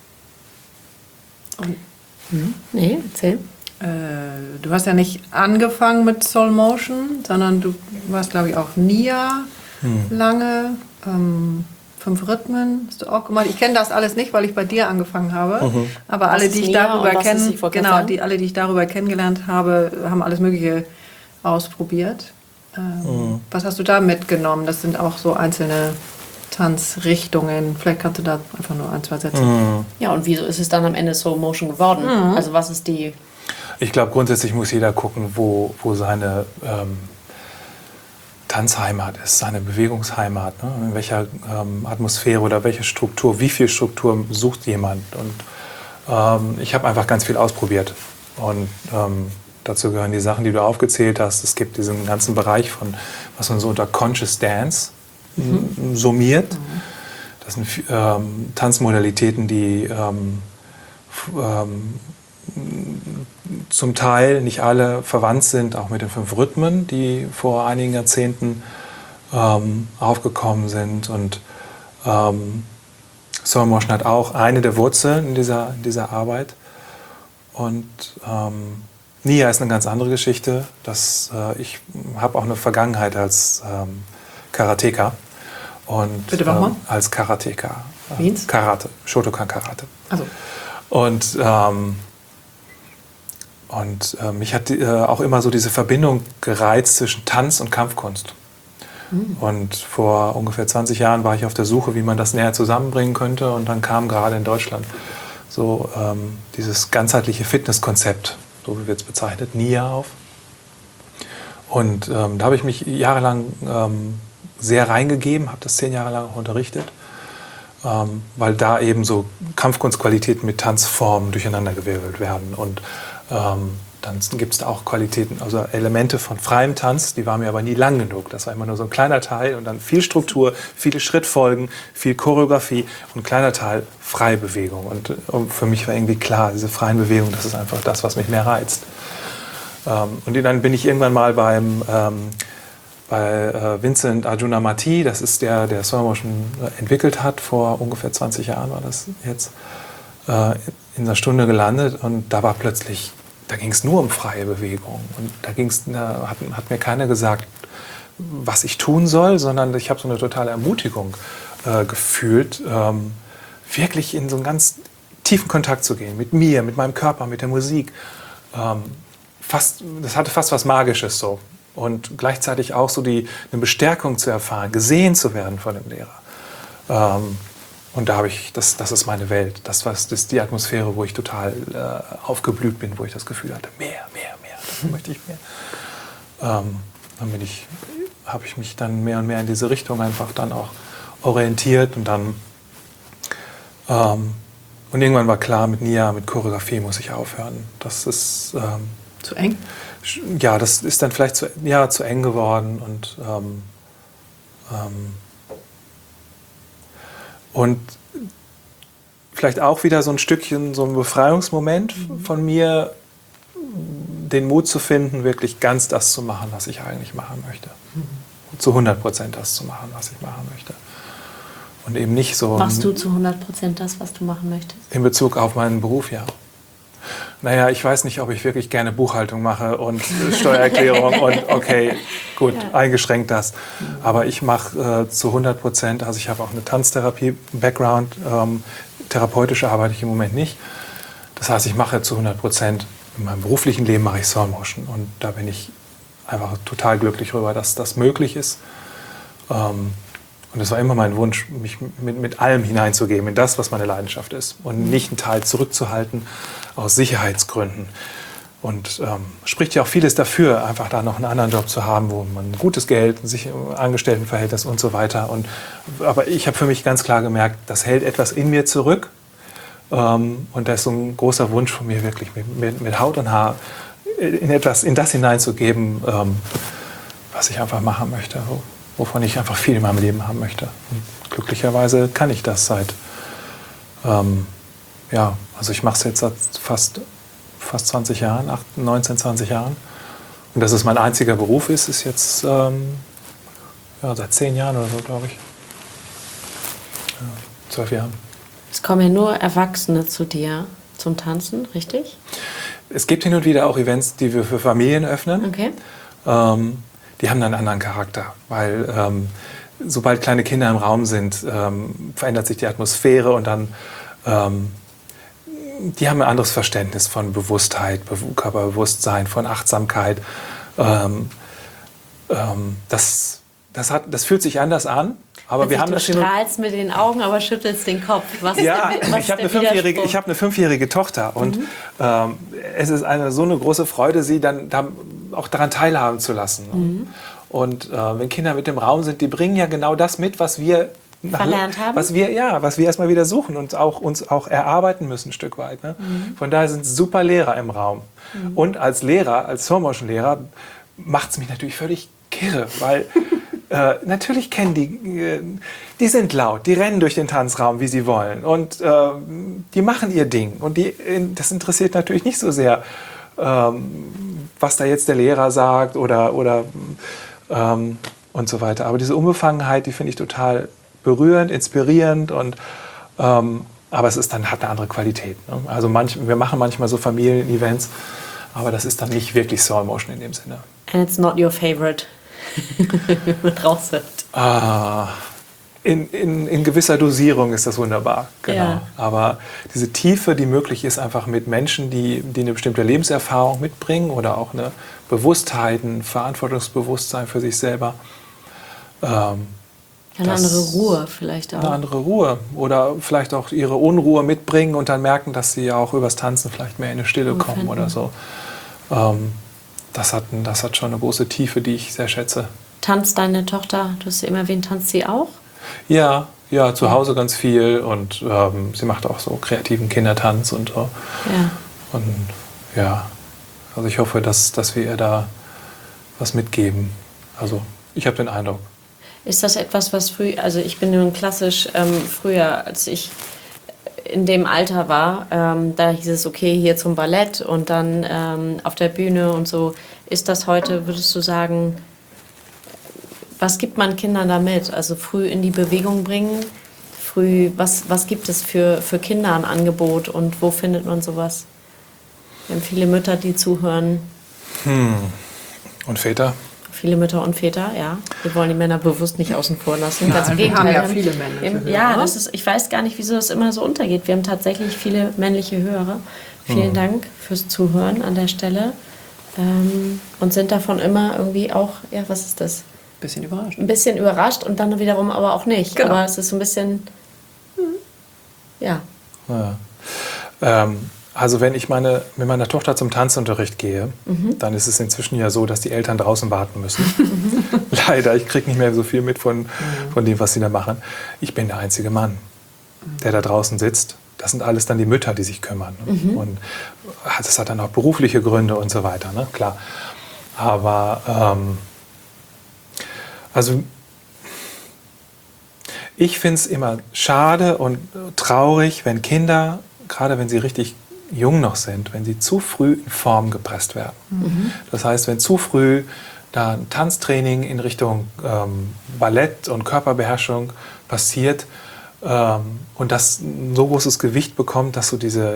Nee, erzähl. Du hast ja nicht angefangen mit Soul Motion, sondern du warst, glaube ich, auch Nia lange. 5 Rhythmen hast du auch gemacht. Ich kenne das alles nicht, weil ich bei dir angefangen habe. Aber alle, die ich darüber die ich darüber kennengelernt habe, haben alles Mögliche ausprobiert. Was hast du da mitgenommen? Das sind auch so einzelne Tanzrichtungen. Vielleicht kannst du da einfach nur 1, 2 Sätze. Ja, und wieso ist es dann am Ende Soul Motion geworden? Also was ist die... Ich glaube, grundsätzlich muss jeder gucken, wo seine Tanzheimat ist, seine Bewegungsheimat, ne? In welcher Atmosphäre oder welche Struktur, wie viel Struktur sucht jemand. Und ich habe einfach ganz viel ausprobiert. Und dazu gehören die Sachen, die du aufgezählt hast. Es gibt diesen ganzen Bereich von, was man so unter Conscious Dance summiert. Das sind Tanzmodalitäten, die zum Teil, nicht alle, verwandt sind, auch mit den 5 Rhythmen, die vor einigen Jahrzehnten aufgekommen sind. Und Soul Motion hat auch eine der Wurzeln in dieser Arbeit. Und Nia ist eine ganz andere Geschichte. Ich habe auch eine Vergangenheit als Karateka. Und, bitte warum? Als Karateka. Wiens? Karate, Shotokan Karate. Also. Und mich hat auch immer so diese Verbindung gereizt zwischen Tanz und Kampfkunst. Und vor ungefähr 20 Jahren war ich auf der Suche, wie man das näher zusammenbringen könnte. Und dann kam gerade in Deutschland so dieses ganzheitliche Fitnesskonzept, so wie wird es bezeichnet, NIA auf. Und da habe ich mich jahrelang sehr reingegeben, habe das 10 Jahre lang auch unterrichtet, weil da eben so Kampfkunstqualitäten mit Tanzformen durcheinandergewirbelt werden. Und dann gibt es da auch Qualitäten, also Elemente von freiem Tanz, die waren mir aber nie lang genug. Das war immer nur so ein kleiner Teil und dann viel Struktur, viele Schrittfolgen, viel Choreografie und ein kleiner Teil freie Bewegung. Und für mich war irgendwie klar, diese freien Bewegungen, das ist einfach das, was mich mehr reizt. Und dann bin ich irgendwann mal bei Vincent Arjunamati, das ist der Soul Motion entwickelt hat, vor ungefähr 20 Jahren war das jetzt, in einer Stunde gelandet und da war plötzlich, da ging es nur um freie Bewegung und da hat mir keiner gesagt, was ich tun soll, sondern ich habe so eine totale Ermutigung gefühlt, wirklich in so einen ganz tiefen Kontakt zu gehen, mit mir, mit meinem Körper, mit der Musik. Das hatte fast was Magisches so. Und gleichzeitig auch so eine Bestärkung zu erfahren, gesehen zu werden von dem Lehrer. Und da habe ich, das ist meine Welt. Das ist die Atmosphäre, wo ich total aufgeblüht bin, wo ich das Gefühl hatte, mehr, das möchte ich mehr. Dann habe ich mich dann mehr und mehr in diese Richtung einfach dann auch orientiert und dann und irgendwann war klar, mit Nia, mit Choreografie muss ich aufhören. Das ist zu eng? Ja, das ist dann vielleicht zu eng geworden und vielleicht auch wieder so ein Stückchen, so ein Befreiungsmoment von mir, den Mut zu finden, wirklich ganz das zu machen, was ich eigentlich machen möchte. Zu 100% das zu machen, was ich machen möchte. Und eben nicht so... Machst du zu 100% das, was du machen möchtest? In Bezug auf meinen Beruf, ja. Naja, ich weiß nicht, ob ich wirklich gerne Buchhaltung mache und Steuererklärung und okay, gut, eingeschränkt das. Aber ich mache zu 100%, also ich habe auch eine Tanztherapie-Background, therapeutisch arbeite ich im Moment nicht. Das heißt, ich mache zu 100%, in meinem beruflichen Leben mache ich Soul Motion und da bin ich einfach total glücklich darüber, dass das möglich ist. Und es war immer mein Wunsch, mich mit allem hineinzugeben, in das, was meine Leidenschaft ist. Und nicht einen Teil zurückzuhalten aus Sicherheitsgründen. Und spricht ja auch vieles dafür, einfach da noch einen anderen Job zu haben, wo man gutes Geld, ein Angestelltenverhältnis und so weiter. Aber ich habe für mich ganz klar gemerkt, das hält etwas in mir zurück. Und da ist so ein großer Wunsch von mir, wirklich mit Haut und Haar in das hineinzugeben, was ich einfach machen möchte. Wovon ich einfach viel in meinem Leben haben möchte. Und glücklicherweise kann ich das seit, also ich mache es jetzt seit fast 20 Jahren, 19, 20 Jahren. Und dass es mein einziger Beruf ist jetzt seit 10 Jahren oder so, glaube ich. 12 Jahren. Es kommen ja nur Erwachsene zu dir zum Tanzen, richtig? Es gibt hin und wieder auch Events, die wir für Familien öffnen. Okay. Die haben dann einen anderen Charakter, weil sobald kleine Kinder im Raum sind, verändert sich die Atmosphäre und dann die haben ein anderes Verständnis von Bewusstheit, Körperbewusstsein, von Achtsamkeit. Das fühlt sich anders an. Aber wir haben du strahlst mit den Augen, aber schüttelst den Kopf. Ich habe eine 5-jährige Tochter und es ist so eine große Freude, sie dann auch daran teilhaben zu lassen. Und wenn Kinder mit im Raum sind, die bringen ja genau das mit, was wir verlernt haben. Was wir erstmal wieder suchen und uns auch erarbeiten müssen ein Stück weit. Ne? Von daher sind super Lehrer im Raum. Und als Lehrer, als Slow-Motion-Lehrer, macht es mich natürlich völlig kirre, weil natürlich kennen die sind laut, die rennen durch den Tanzraum, wie sie wollen. Und die machen ihr Ding. Und das interessiert natürlich nicht so sehr, was da jetzt der Lehrer sagt oder und so weiter. Aber diese Unbefangenheit, die finde ich total berührend, inspirierend und aber es ist dann hat eine andere Qualität. Ne? Also wir machen manchmal so Familien-Events, aber das ist dann nicht wirklich Slow Motion in dem Sinne. And it's not your favorite, wenn man raus hört. In gewisser Dosierung ist das wunderbar, genau. Ja. Aber diese Tiefe, die möglich ist, einfach mit Menschen, die eine bestimmte Lebenserfahrung mitbringen oder auch eine Bewusstheit, ein Verantwortungsbewusstsein für sich selber. Eine andere Ruhe vielleicht auch. Eine andere Ruhe oder vielleicht auch ihre Unruhe mitbringen und dann merken, dass sie auch übers Tanzen vielleicht mehr in eine Stille kommen oder so. Das hat schon eine große Tiefe, die ich sehr schätze. Tanzt deine Tochter, du hast sie immer erwähnt, tanzt sie auch? Ja, zu Hause ganz viel und sie macht auch so kreativen Kindertanz und so. Ja. Und ja, also ich hoffe, dass wir ihr da was mitgeben. Also ich habe den Eindruck. Ist das etwas, was also ich bin nun klassisch früher, als ich in dem Alter war, da hieß es, okay, hier zum Ballett und dann auf der Bühne und so. Ist das heute, würdest du sagen, was gibt man Kindern damit? Also früh in die Bewegung bringen, was gibt es für Kinder an Angebot und wo findet man sowas? Wir haben viele Mütter, die zuhören. Und Väter? Viele Mütter und Väter, ja. Wir wollen die Männer bewusst nicht außen vor lassen. Nein, Ganz im wir Gegenteil. haben ja viele männliche Hörer. Ja, ich weiß gar nicht, wieso das immer so untergeht. Wir haben tatsächlich viele männliche Hörer. Vielen Dank fürs Zuhören an der Stelle. Und sind davon immer irgendwie auch, ja, was ist das? Bisschen überrascht. Ein bisschen überrascht und dann wiederum aber auch nicht. Genau. Aber es ist so ein bisschen, ja. Also wenn ich mit meiner Tochter zum Tanzunterricht gehe, dann ist es inzwischen ja so, dass die Eltern draußen warten müssen. Leider, ich kriege nicht mehr so viel mit von dem, was sie da machen. Ich bin der einzige Mann, der da draußen sitzt. Das sind alles dann die Mütter, die sich kümmern. Und das hat dann auch berufliche Gründe und so weiter, ne? Klar. Aber also ich finde es immer schade und traurig, wenn Kinder, gerade wenn sie richtig jung noch sind, wenn sie zu früh in Form gepresst werden. Das heißt, wenn zu früh da ein Tanztraining in Richtung Ballett und Körperbeherrschung passiert und das ein so großes Gewicht bekommt, dass so diese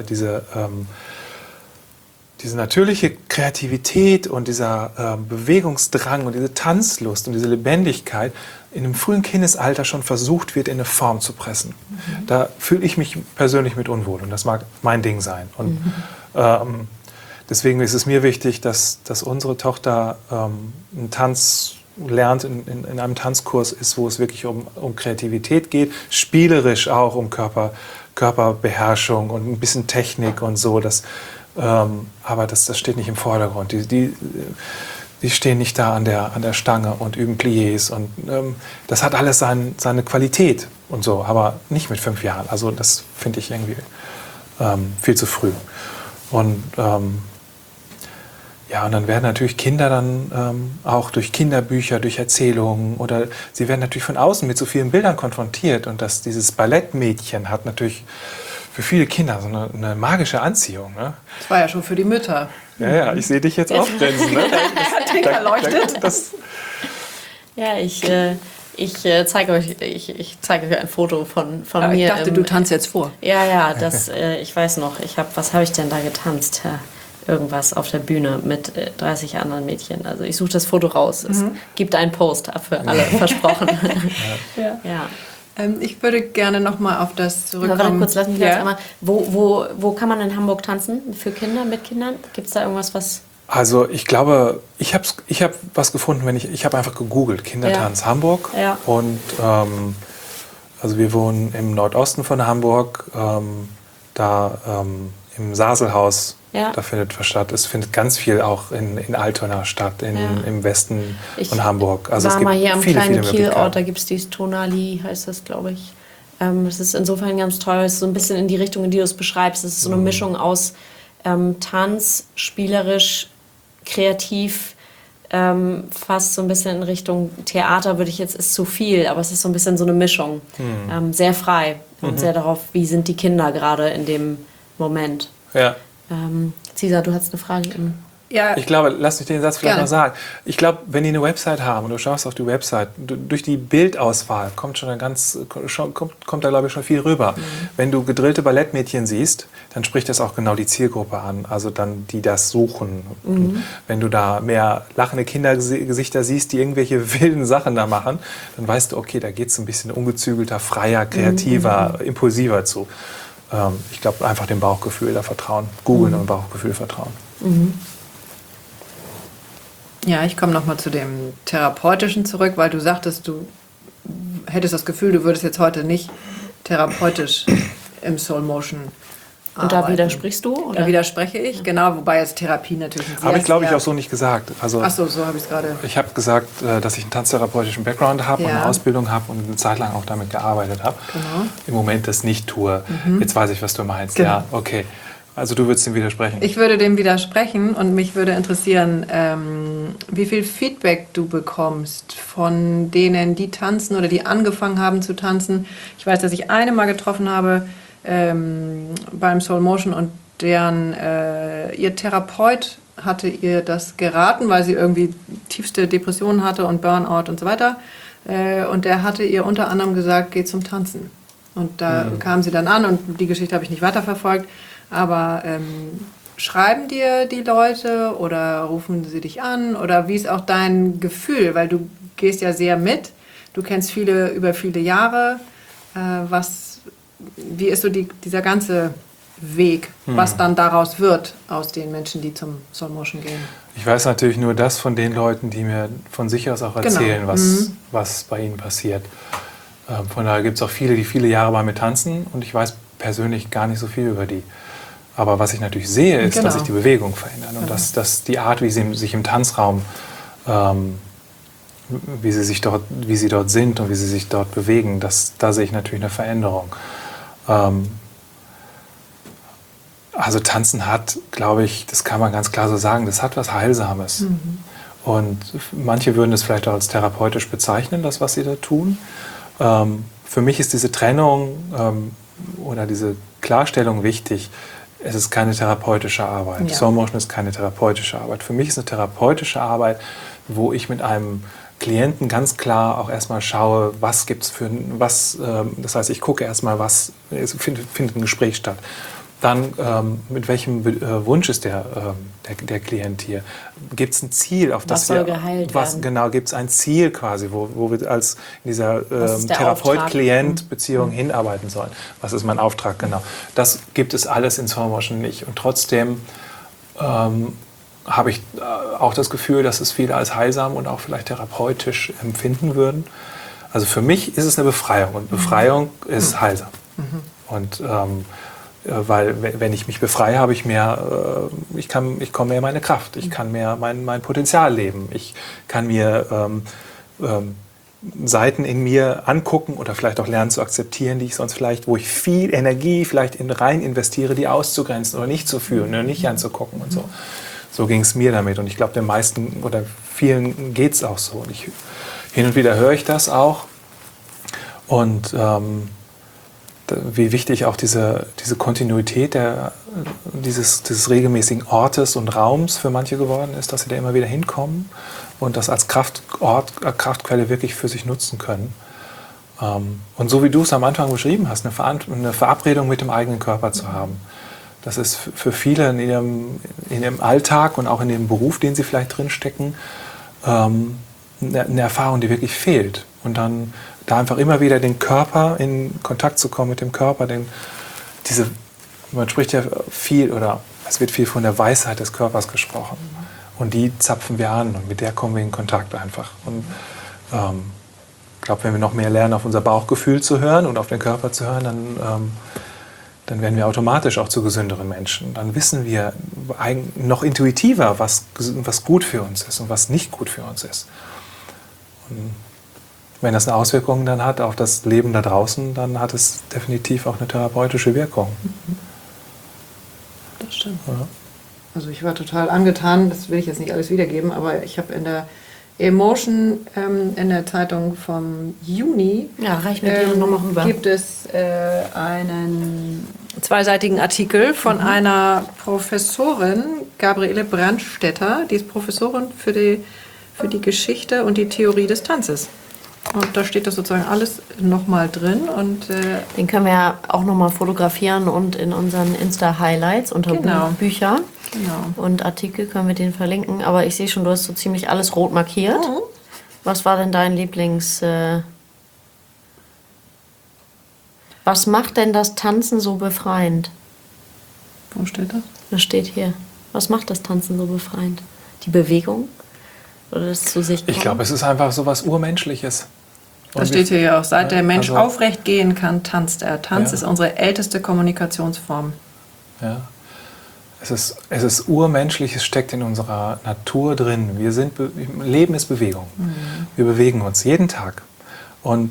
natürliche Kreativität und dieser Bewegungsdrang und diese Tanzlust und diese Lebendigkeit in einem frühen Kindesalter schon versucht wird, in eine Form zu pressen. Da fühle ich mich persönlich mit unwohl und das mag mein Ding sein. Und deswegen ist es mir wichtig, dass unsere Tochter einen Tanz lernt, in einem Tanzkurs ist, wo es wirklich um Kreativität geht, spielerisch auch um Körperbeherrschung und ein bisschen Technik und so. Aber das steht nicht im Vordergrund. Die stehen nicht da an der Stange und üben Pliés. Und das hat alles seine Qualität und so, aber nicht mit 5 Jahren. Also das finde ich irgendwie viel zu früh. Und und dann werden natürlich Kinder dann auch durch Kinderbücher, durch Erzählungen oder sie werden natürlich von außen mit so vielen Bildern konfrontiert. Und dieses Ballettmädchen hat natürlich für viele Kinder so eine magische Anziehung. Ne? Das war ja schon für die Mütter. Ja, ich sehe dich jetzt aufgrenzen. Ne? Tinker leuchtet. Ja, ich zeige euch ein Foto von mir. Ich dachte, du tanzt jetzt vor. Ja, ich weiß noch. Was habe ich denn da getanzt? Irgendwas auf der Bühne mit 30 anderen Mädchen. Also ich suche das Foto raus. Es gibt einen Post für alle, versprochen. Ja. Ich würde gerne noch mal auf das zurückkommen. Warte kurz, lass mich jetzt einmal. Wo kann man in Hamburg tanzen? Für Kinder, mit Kindern? Gibt es da irgendwas, was... Also ich glaube, ich hab was gefunden, ich habe einfach gegoogelt, Kindertanz Hamburg. Ja. Und also wir wohnen im Nordosten von Hamburg, im Saselhaus, Ja. da findet was statt. Es findet ganz viel auch in Altona statt, im Westen von Hamburg. Also war es gibt mal hier am viele, kleinen viele Kielort, da Möglichkeiten. gibt es dieses Tonali, heißt das, glaube ich. Es ist insofern ganz toll, es ist so ein bisschen in die Richtung, in die du es beschreibst. Es ist so eine Mischung aus Tanz, spielerisch, kreativ, fast so ein bisschen in Richtung Theater würde ich jetzt, ist zu viel, aber es ist so ein bisschen so eine Mischung. Sehr frei und sehr darauf, wie sind die Kinder gerade in dem Moment. Ja. Cesar, du hast eine Frage. Ja, Ich glaube, lass mich den Satz vielleicht Gerne. noch sagen. Ich glaube, wenn die eine Website haben und du schaust auf die Website, durch die Bildauswahl kommt kommt da, glaube ich, schon viel rüber. Wenn du gedrillte Ballettmädchen siehst, dann spricht das auch genau die Zielgruppe an, also dann, die das suchen. Und wenn du da mehr lachende Kindergesichter siehst, die irgendwelche wilden Sachen da machen, dann weißt du, okay, da geht es ein bisschen ungezügelter, freier, kreativer, impulsiver zu. Ich glaube, einfach dem Bauchgefühl da vertrauen. Googeln und Bauchgefühl vertrauen. Ja, ich komme nochmal zu dem Therapeutischen zurück, weil du sagtest, du hättest das Gefühl, du würdest jetzt heute nicht therapeutisch im Soul Motion Und da arbeiten. widersprichst du? Oder? Da widerspreche ich, genau, wobei jetzt Therapie natürlich ein sehr, Habe ich, glaube ich, sehr- auch so nicht gesagt. Also, Ach so, so habe ich es gerade. ich habe gesagt, dass ich einen tanztherapeutischen Background habe und Ja. eine Ausbildung habe und eine Zeit lang auch damit gearbeitet habe. Genau. Im Moment das nicht tue. Jetzt weiß ich, was du meinst. Genau. Ja, okay. Also du würdest ihm widersprechen. Ich würde dem widersprechen und mich würde interessieren, wie viel Feedback du bekommst von denen, die tanzen oder die angefangen haben zu tanzen. Ich weiß, dass ich eine mal getroffen habe beim Soul Motion und deren ihr Therapeut hatte ihr das geraten, weil sie irgendwie tiefste Depressionen hatte und Burnout und so weiter. Und der hatte ihr unter anderem gesagt, geh zum Tanzen. Und da kam sie dann an und die Geschichte habe ich nicht weiterverfolgt. Aber schreiben dir die Leute oder rufen sie dich an? Oder wie ist auch dein Gefühl? Weil du gehst ja sehr mit. Du kennst viele über viele Jahre. Wie ist so dieser ganze Weg, was dann daraus wird aus den Menschen, die zum Soul Motion gehen? Ich weiß natürlich nur das von den Leuten, die mir von sich aus auch erzählen, was bei ihnen passiert. Von daher gibt es auch viele, die viele Jahre bei mir tanzen und ich weiß persönlich gar nicht so viel über die. Aber was ich natürlich sehe, ist, dass sich die Bewegung verändert und dass die Art, wie sie sich im Tanzraum, wie sie dort sind und wie sie sich dort bewegen, da sehe ich natürlich eine Veränderung. Also Tanzen hat, glaube ich, das kann man ganz klar so sagen, das hat was Heilsames. Und manche würden es vielleicht auch als therapeutisch bezeichnen, das, was sie da tun. Für mich ist diese Trennung oder diese Klarstellung wichtig. Es ist keine therapeutische Arbeit. Ja. Soul Motion ist keine therapeutische Arbeit. Für mich ist eine therapeutische Arbeit, wo ich mit einem Klienten ganz klar auch erstmal schaue, was gibt's für was. Das heißt, ich gucke erstmal, was findet ein Gespräch statt. Dann, mit welchem Wunsch ist der Klient hier? Gibt es ein Ziel, auf das soll geheilt werden? Genau, gibt es ein Ziel quasi, wo wir als in dieser ist der Therapeut-Klient-Beziehung hinarbeiten sollen? Was ist mein Auftrag? Genau. Das gibt es alles in Soul Motion nicht. Und trotzdem habe ich auch das Gefühl, dass es viele als heilsam und auch vielleicht therapeutisch empfinden würden. Also für mich ist es eine Befreiung und Befreiung ist heilsam. Und weil wenn ich mich befreie, habe ich mehr, ich komme mehr in meine Kraft, ich kann mehr mein Potenzial leben, ich kann mir Seiten in mir angucken oder vielleicht auch lernen zu akzeptieren, die ich sonst vielleicht, wo ich viel Energie vielleicht rein investiere, die auszugrenzen oder nicht zu fühlen, ne, nicht anzugucken und so. So ging es mir damit und ich glaube, den meisten oder vielen geht es auch so. Und hin und wieder höre ich das auch und wie wichtig auch diese Kontinuität dieses regelmäßigen Ortes und Raums für manche geworden ist, dass sie da immer wieder hinkommen und das als Kraftquelle wirklich für sich nutzen können. Und so wie du es am Anfang beschrieben hast, eine Verabredung mit dem eigenen Körper zu haben. Das ist für viele in ihrem Alltag und auch in dem Beruf, den sie vielleicht drinstecken, eine Erfahrung, die wirklich fehlt. Und dann da einfach immer wieder den Körper in Kontakt zu kommen mit dem Körper, man spricht ja viel oder es wird viel von der Weisheit des Körpers gesprochen. Und die zapfen wir an und mit der kommen wir in Kontakt einfach. Und ich glaube, wenn wir noch mehr lernen, auf unser Bauchgefühl zu hören und auf den Körper zu hören, dann dann werden wir automatisch auch zu gesünderen Menschen. Dann wissen wir noch intuitiver, was gut für uns ist und was nicht gut für uns ist. Und wenn das eine Auswirkung dann hat auf das Leben da draußen, dann hat es definitiv auch eine therapeutische Wirkung. Das stimmt. Ja. Also ich war total angetan, das will ich jetzt nicht alles wiedergeben, aber ich habe in der Emotion in der Zeitung vom Juni Ja, reich mir gerne nochmal rüber. gibt es einen zweiseitigen Artikel von einer Professorin, Gabriele Brandstätter, die ist Professorin für die Geschichte und die Theorie des Tanzes. Und da steht das sozusagen alles nochmal drin. Und, Den können wir ja auch nochmal fotografieren und in unseren Insta-Highlights unter Genau. Bücher genau. und Artikel können wir den verlinken. Aber ich sehe schon, du hast so ziemlich alles rot markiert. Was war denn dein Was macht denn das Tanzen so befreiend? Wo steht das? Das steht hier. Was macht das Tanzen so befreiend? Die Bewegung? Oder das zu sich kommen? Ich glaube, es ist einfach so was Urmenschliches. Das steht hier ja auch. Seit der Mensch also- aufrecht gehen kann, tanzt er. Tanz Ja. ist unsere älteste Kommunikationsform. Ja. Es ist urmenschlich, es steckt in unserer Natur drin. Leben ist Bewegung. Wir bewegen uns jeden Tag. Und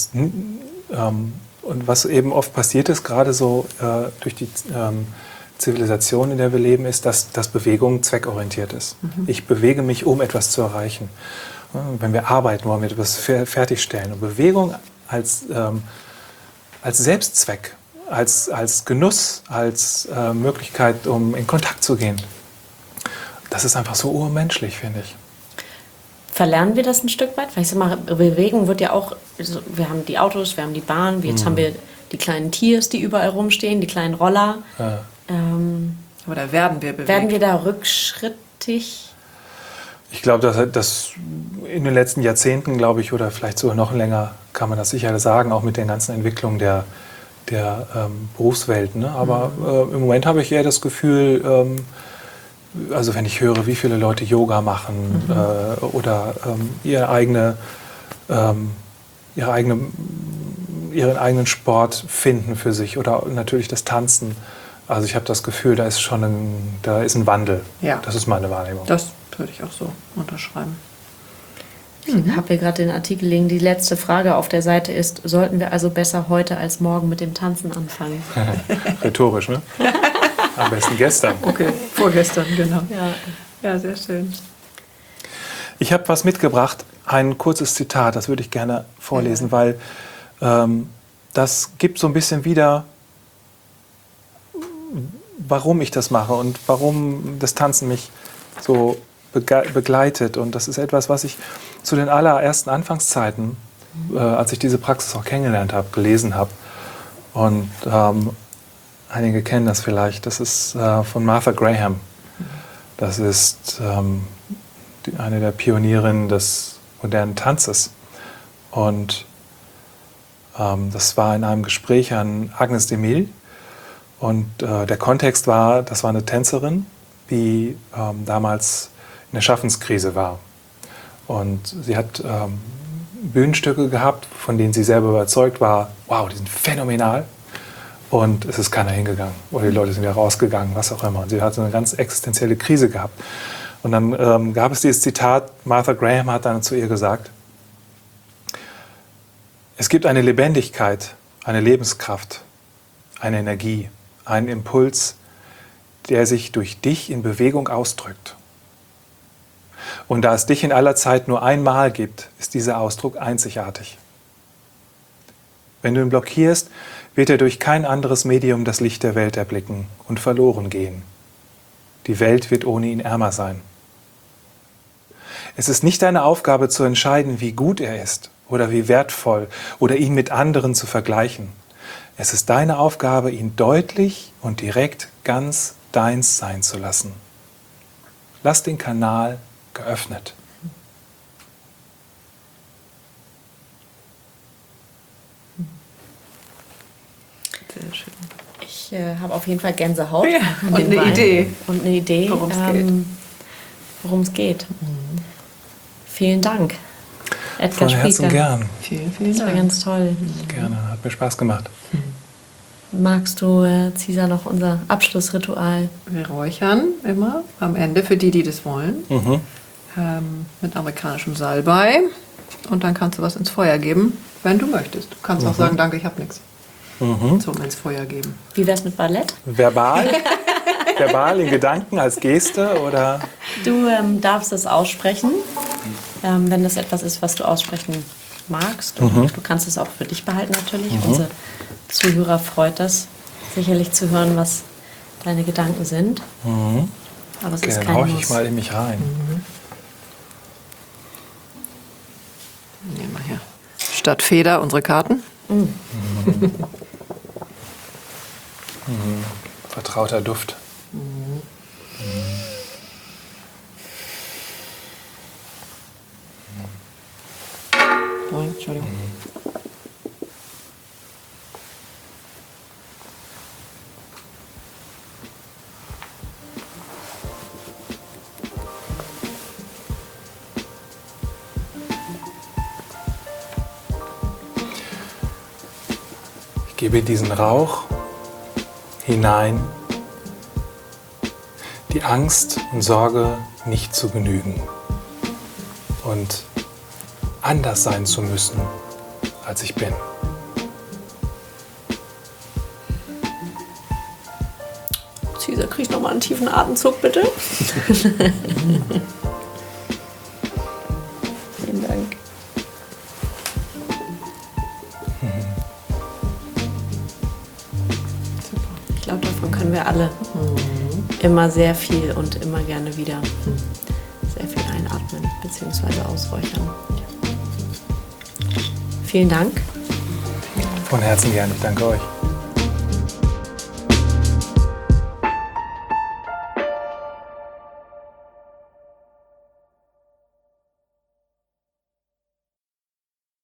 und was eben oft passiert ist, gerade so durch die Zivilisation, in der wir leben, ist, dass Bewegung zweckorientiert ist. Ich bewege mich, um etwas zu erreichen. Wenn wir arbeiten, wollen wir etwas fertigstellen. Und Bewegung als Selbstzweck, als Genuss, als Möglichkeit, um in Kontakt zu gehen. Das ist einfach so urmenschlich, finde ich. Verlernen wir das ein Stück weit? Weil ich sag mal, Bewegung wird ja auch, wir haben die Autos, wir haben die Bahn, jetzt haben wir die kleinen Tiers, die überall rumstehen, die kleinen Roller. Ja. Aber da werden wir bewegt. Werden wir da rückschrittig? Ich glaube, dass in den letzten Jahrzehnten, glaube ich, oder vielleicht sogar noch länger, kann man das sicher sagen, auch mit den ganzen Entwicklungen der Berufswelt. Ne? Aber im Moment habe ich eher das Gefühl, also wenn ich höre, wie viele Leute Yoga machen oder ihren eigenen Sport finden für sich oder natürlich das Tanzen. Also ich habe das Gefühl, da ist ein Wandel. Ja. Das ist meine Wahrnehmung. Das würde ich auch so unterschreiben. Ich habe hier gerade den Artikel liegen. Die letzte Frage auf der Seite ist, sollten wir also besser heute als morgen mit dem Tanzen anfangen? Rhetorisch, ne? Am besten gestern. Okay, vorgestern, genau. Ja. Ja, sehr schön. Ich habe was mitgebracht, ein kurzes Zitat, das würde ich gerne vorlesen, weil das gibt so ein bisschen wieder, warum ich das mache und warum das Tanzen mich so begleitet. Und das ist etwas, was ich zu den allerersten Anfangszeiten, als ich diese Praxis auch kennengelernt habe, gelesen habe. Und einige kennen das vielleicht. Das ist von Martha Graham. Das ist eine der Pionierinnen des modernen Tanzes. Und das war in einem Gespräch an Agnes de Mille. Und der Kontext war, das war eine Tänzerin, die damals in der Schaffenskrise war. Und sie hat Bühnenstücke gehabt, von denen sie selber überzeugt war, wow, die sind phänomenal. Und es ist keiner hingegangen. Oder die Leute sind wieder rausgegangen, was auch immer. Und sie hatte eine ganz existenzielle Krise gehabt. Und dann gab es dieses Zitat, Martha Graham hat dann zu ihr gesagt, es gibt eine Lebendigkeit, eine Lebenskraft, eine Energie, einen Impuls, der sich durch dich in Bewegung ausdrückt. Und da es dich in aller Zeit nur einmal gibt, ist dieser Ausdruck einzigartig. Wenn du ihn blockierst, wird er durch kein anderes Medium das Licht der Welt erblicken und verloren gehen. Die Welt wird ohne ihn ärmer sein. Es ist nicht deine Aufgabe zu entscheiden, wie gut er ist oder wie wertvoll oder ihn mit anderen zu vergleichen. Es ist deine Aufgabe, ihn deutlich und direkt ganz deins sein zu lassen. Lass den Kanal geöffnet. Sehr schön. Ich habe auf jeden Fall Gänsehaut. Ja, an und den eine Beinen. Idee. Und eine Idee, Worum es geht. Worum es geht. Vielen Dank, Edgar Von Herzen Spieker. gern. Vielen, vielen Das war Dank. ganz toll. Gerne, hat mir Spaß gemacht. Magst du, Cesar, noch unser Abschlussritual? Wir räuchern immer am Ende für die, die das wollen. Mhm. Mit amerikanischem Salbei. Und dann kannst du was ins Feuer geben, wenn du möchtest. Du kannst auch sagen, danke, ich habe nichts. Zum ins Feuer geben. Wie wär's mit Ballett? Verbal? Verbal in Gedanken als Geste oder? Du darfst es aussprechen, wenn das etwas ist, was du aussprechen magst. Und du kannst es auch für dich behalten natürlich. Unsere Zuhörer freut das sicherlich zu hören, was deine Gedanken sind. Aber es Okay, ist dann kein hauche Muss. ich mal in mich rein. Nehmen wir hier statt Feder unsere Karten. Vertrauter Duft. Oh, Entschuldigung. Ich gebe diesen Rauch hinein, die Angst und Sorge nicht zu genügen und anders sein zu müssen, als ich bin. Cesar, krieg noch mal einen tiefen Atemzug, bitte. Vielen Dank. Ich glaube, davon können wir alle immer sehr viel und immer gerne wieder sehr viel einatmen bzw. ausräuchern. Vielen Dank. Von Herzen gerne. Ich danke euch.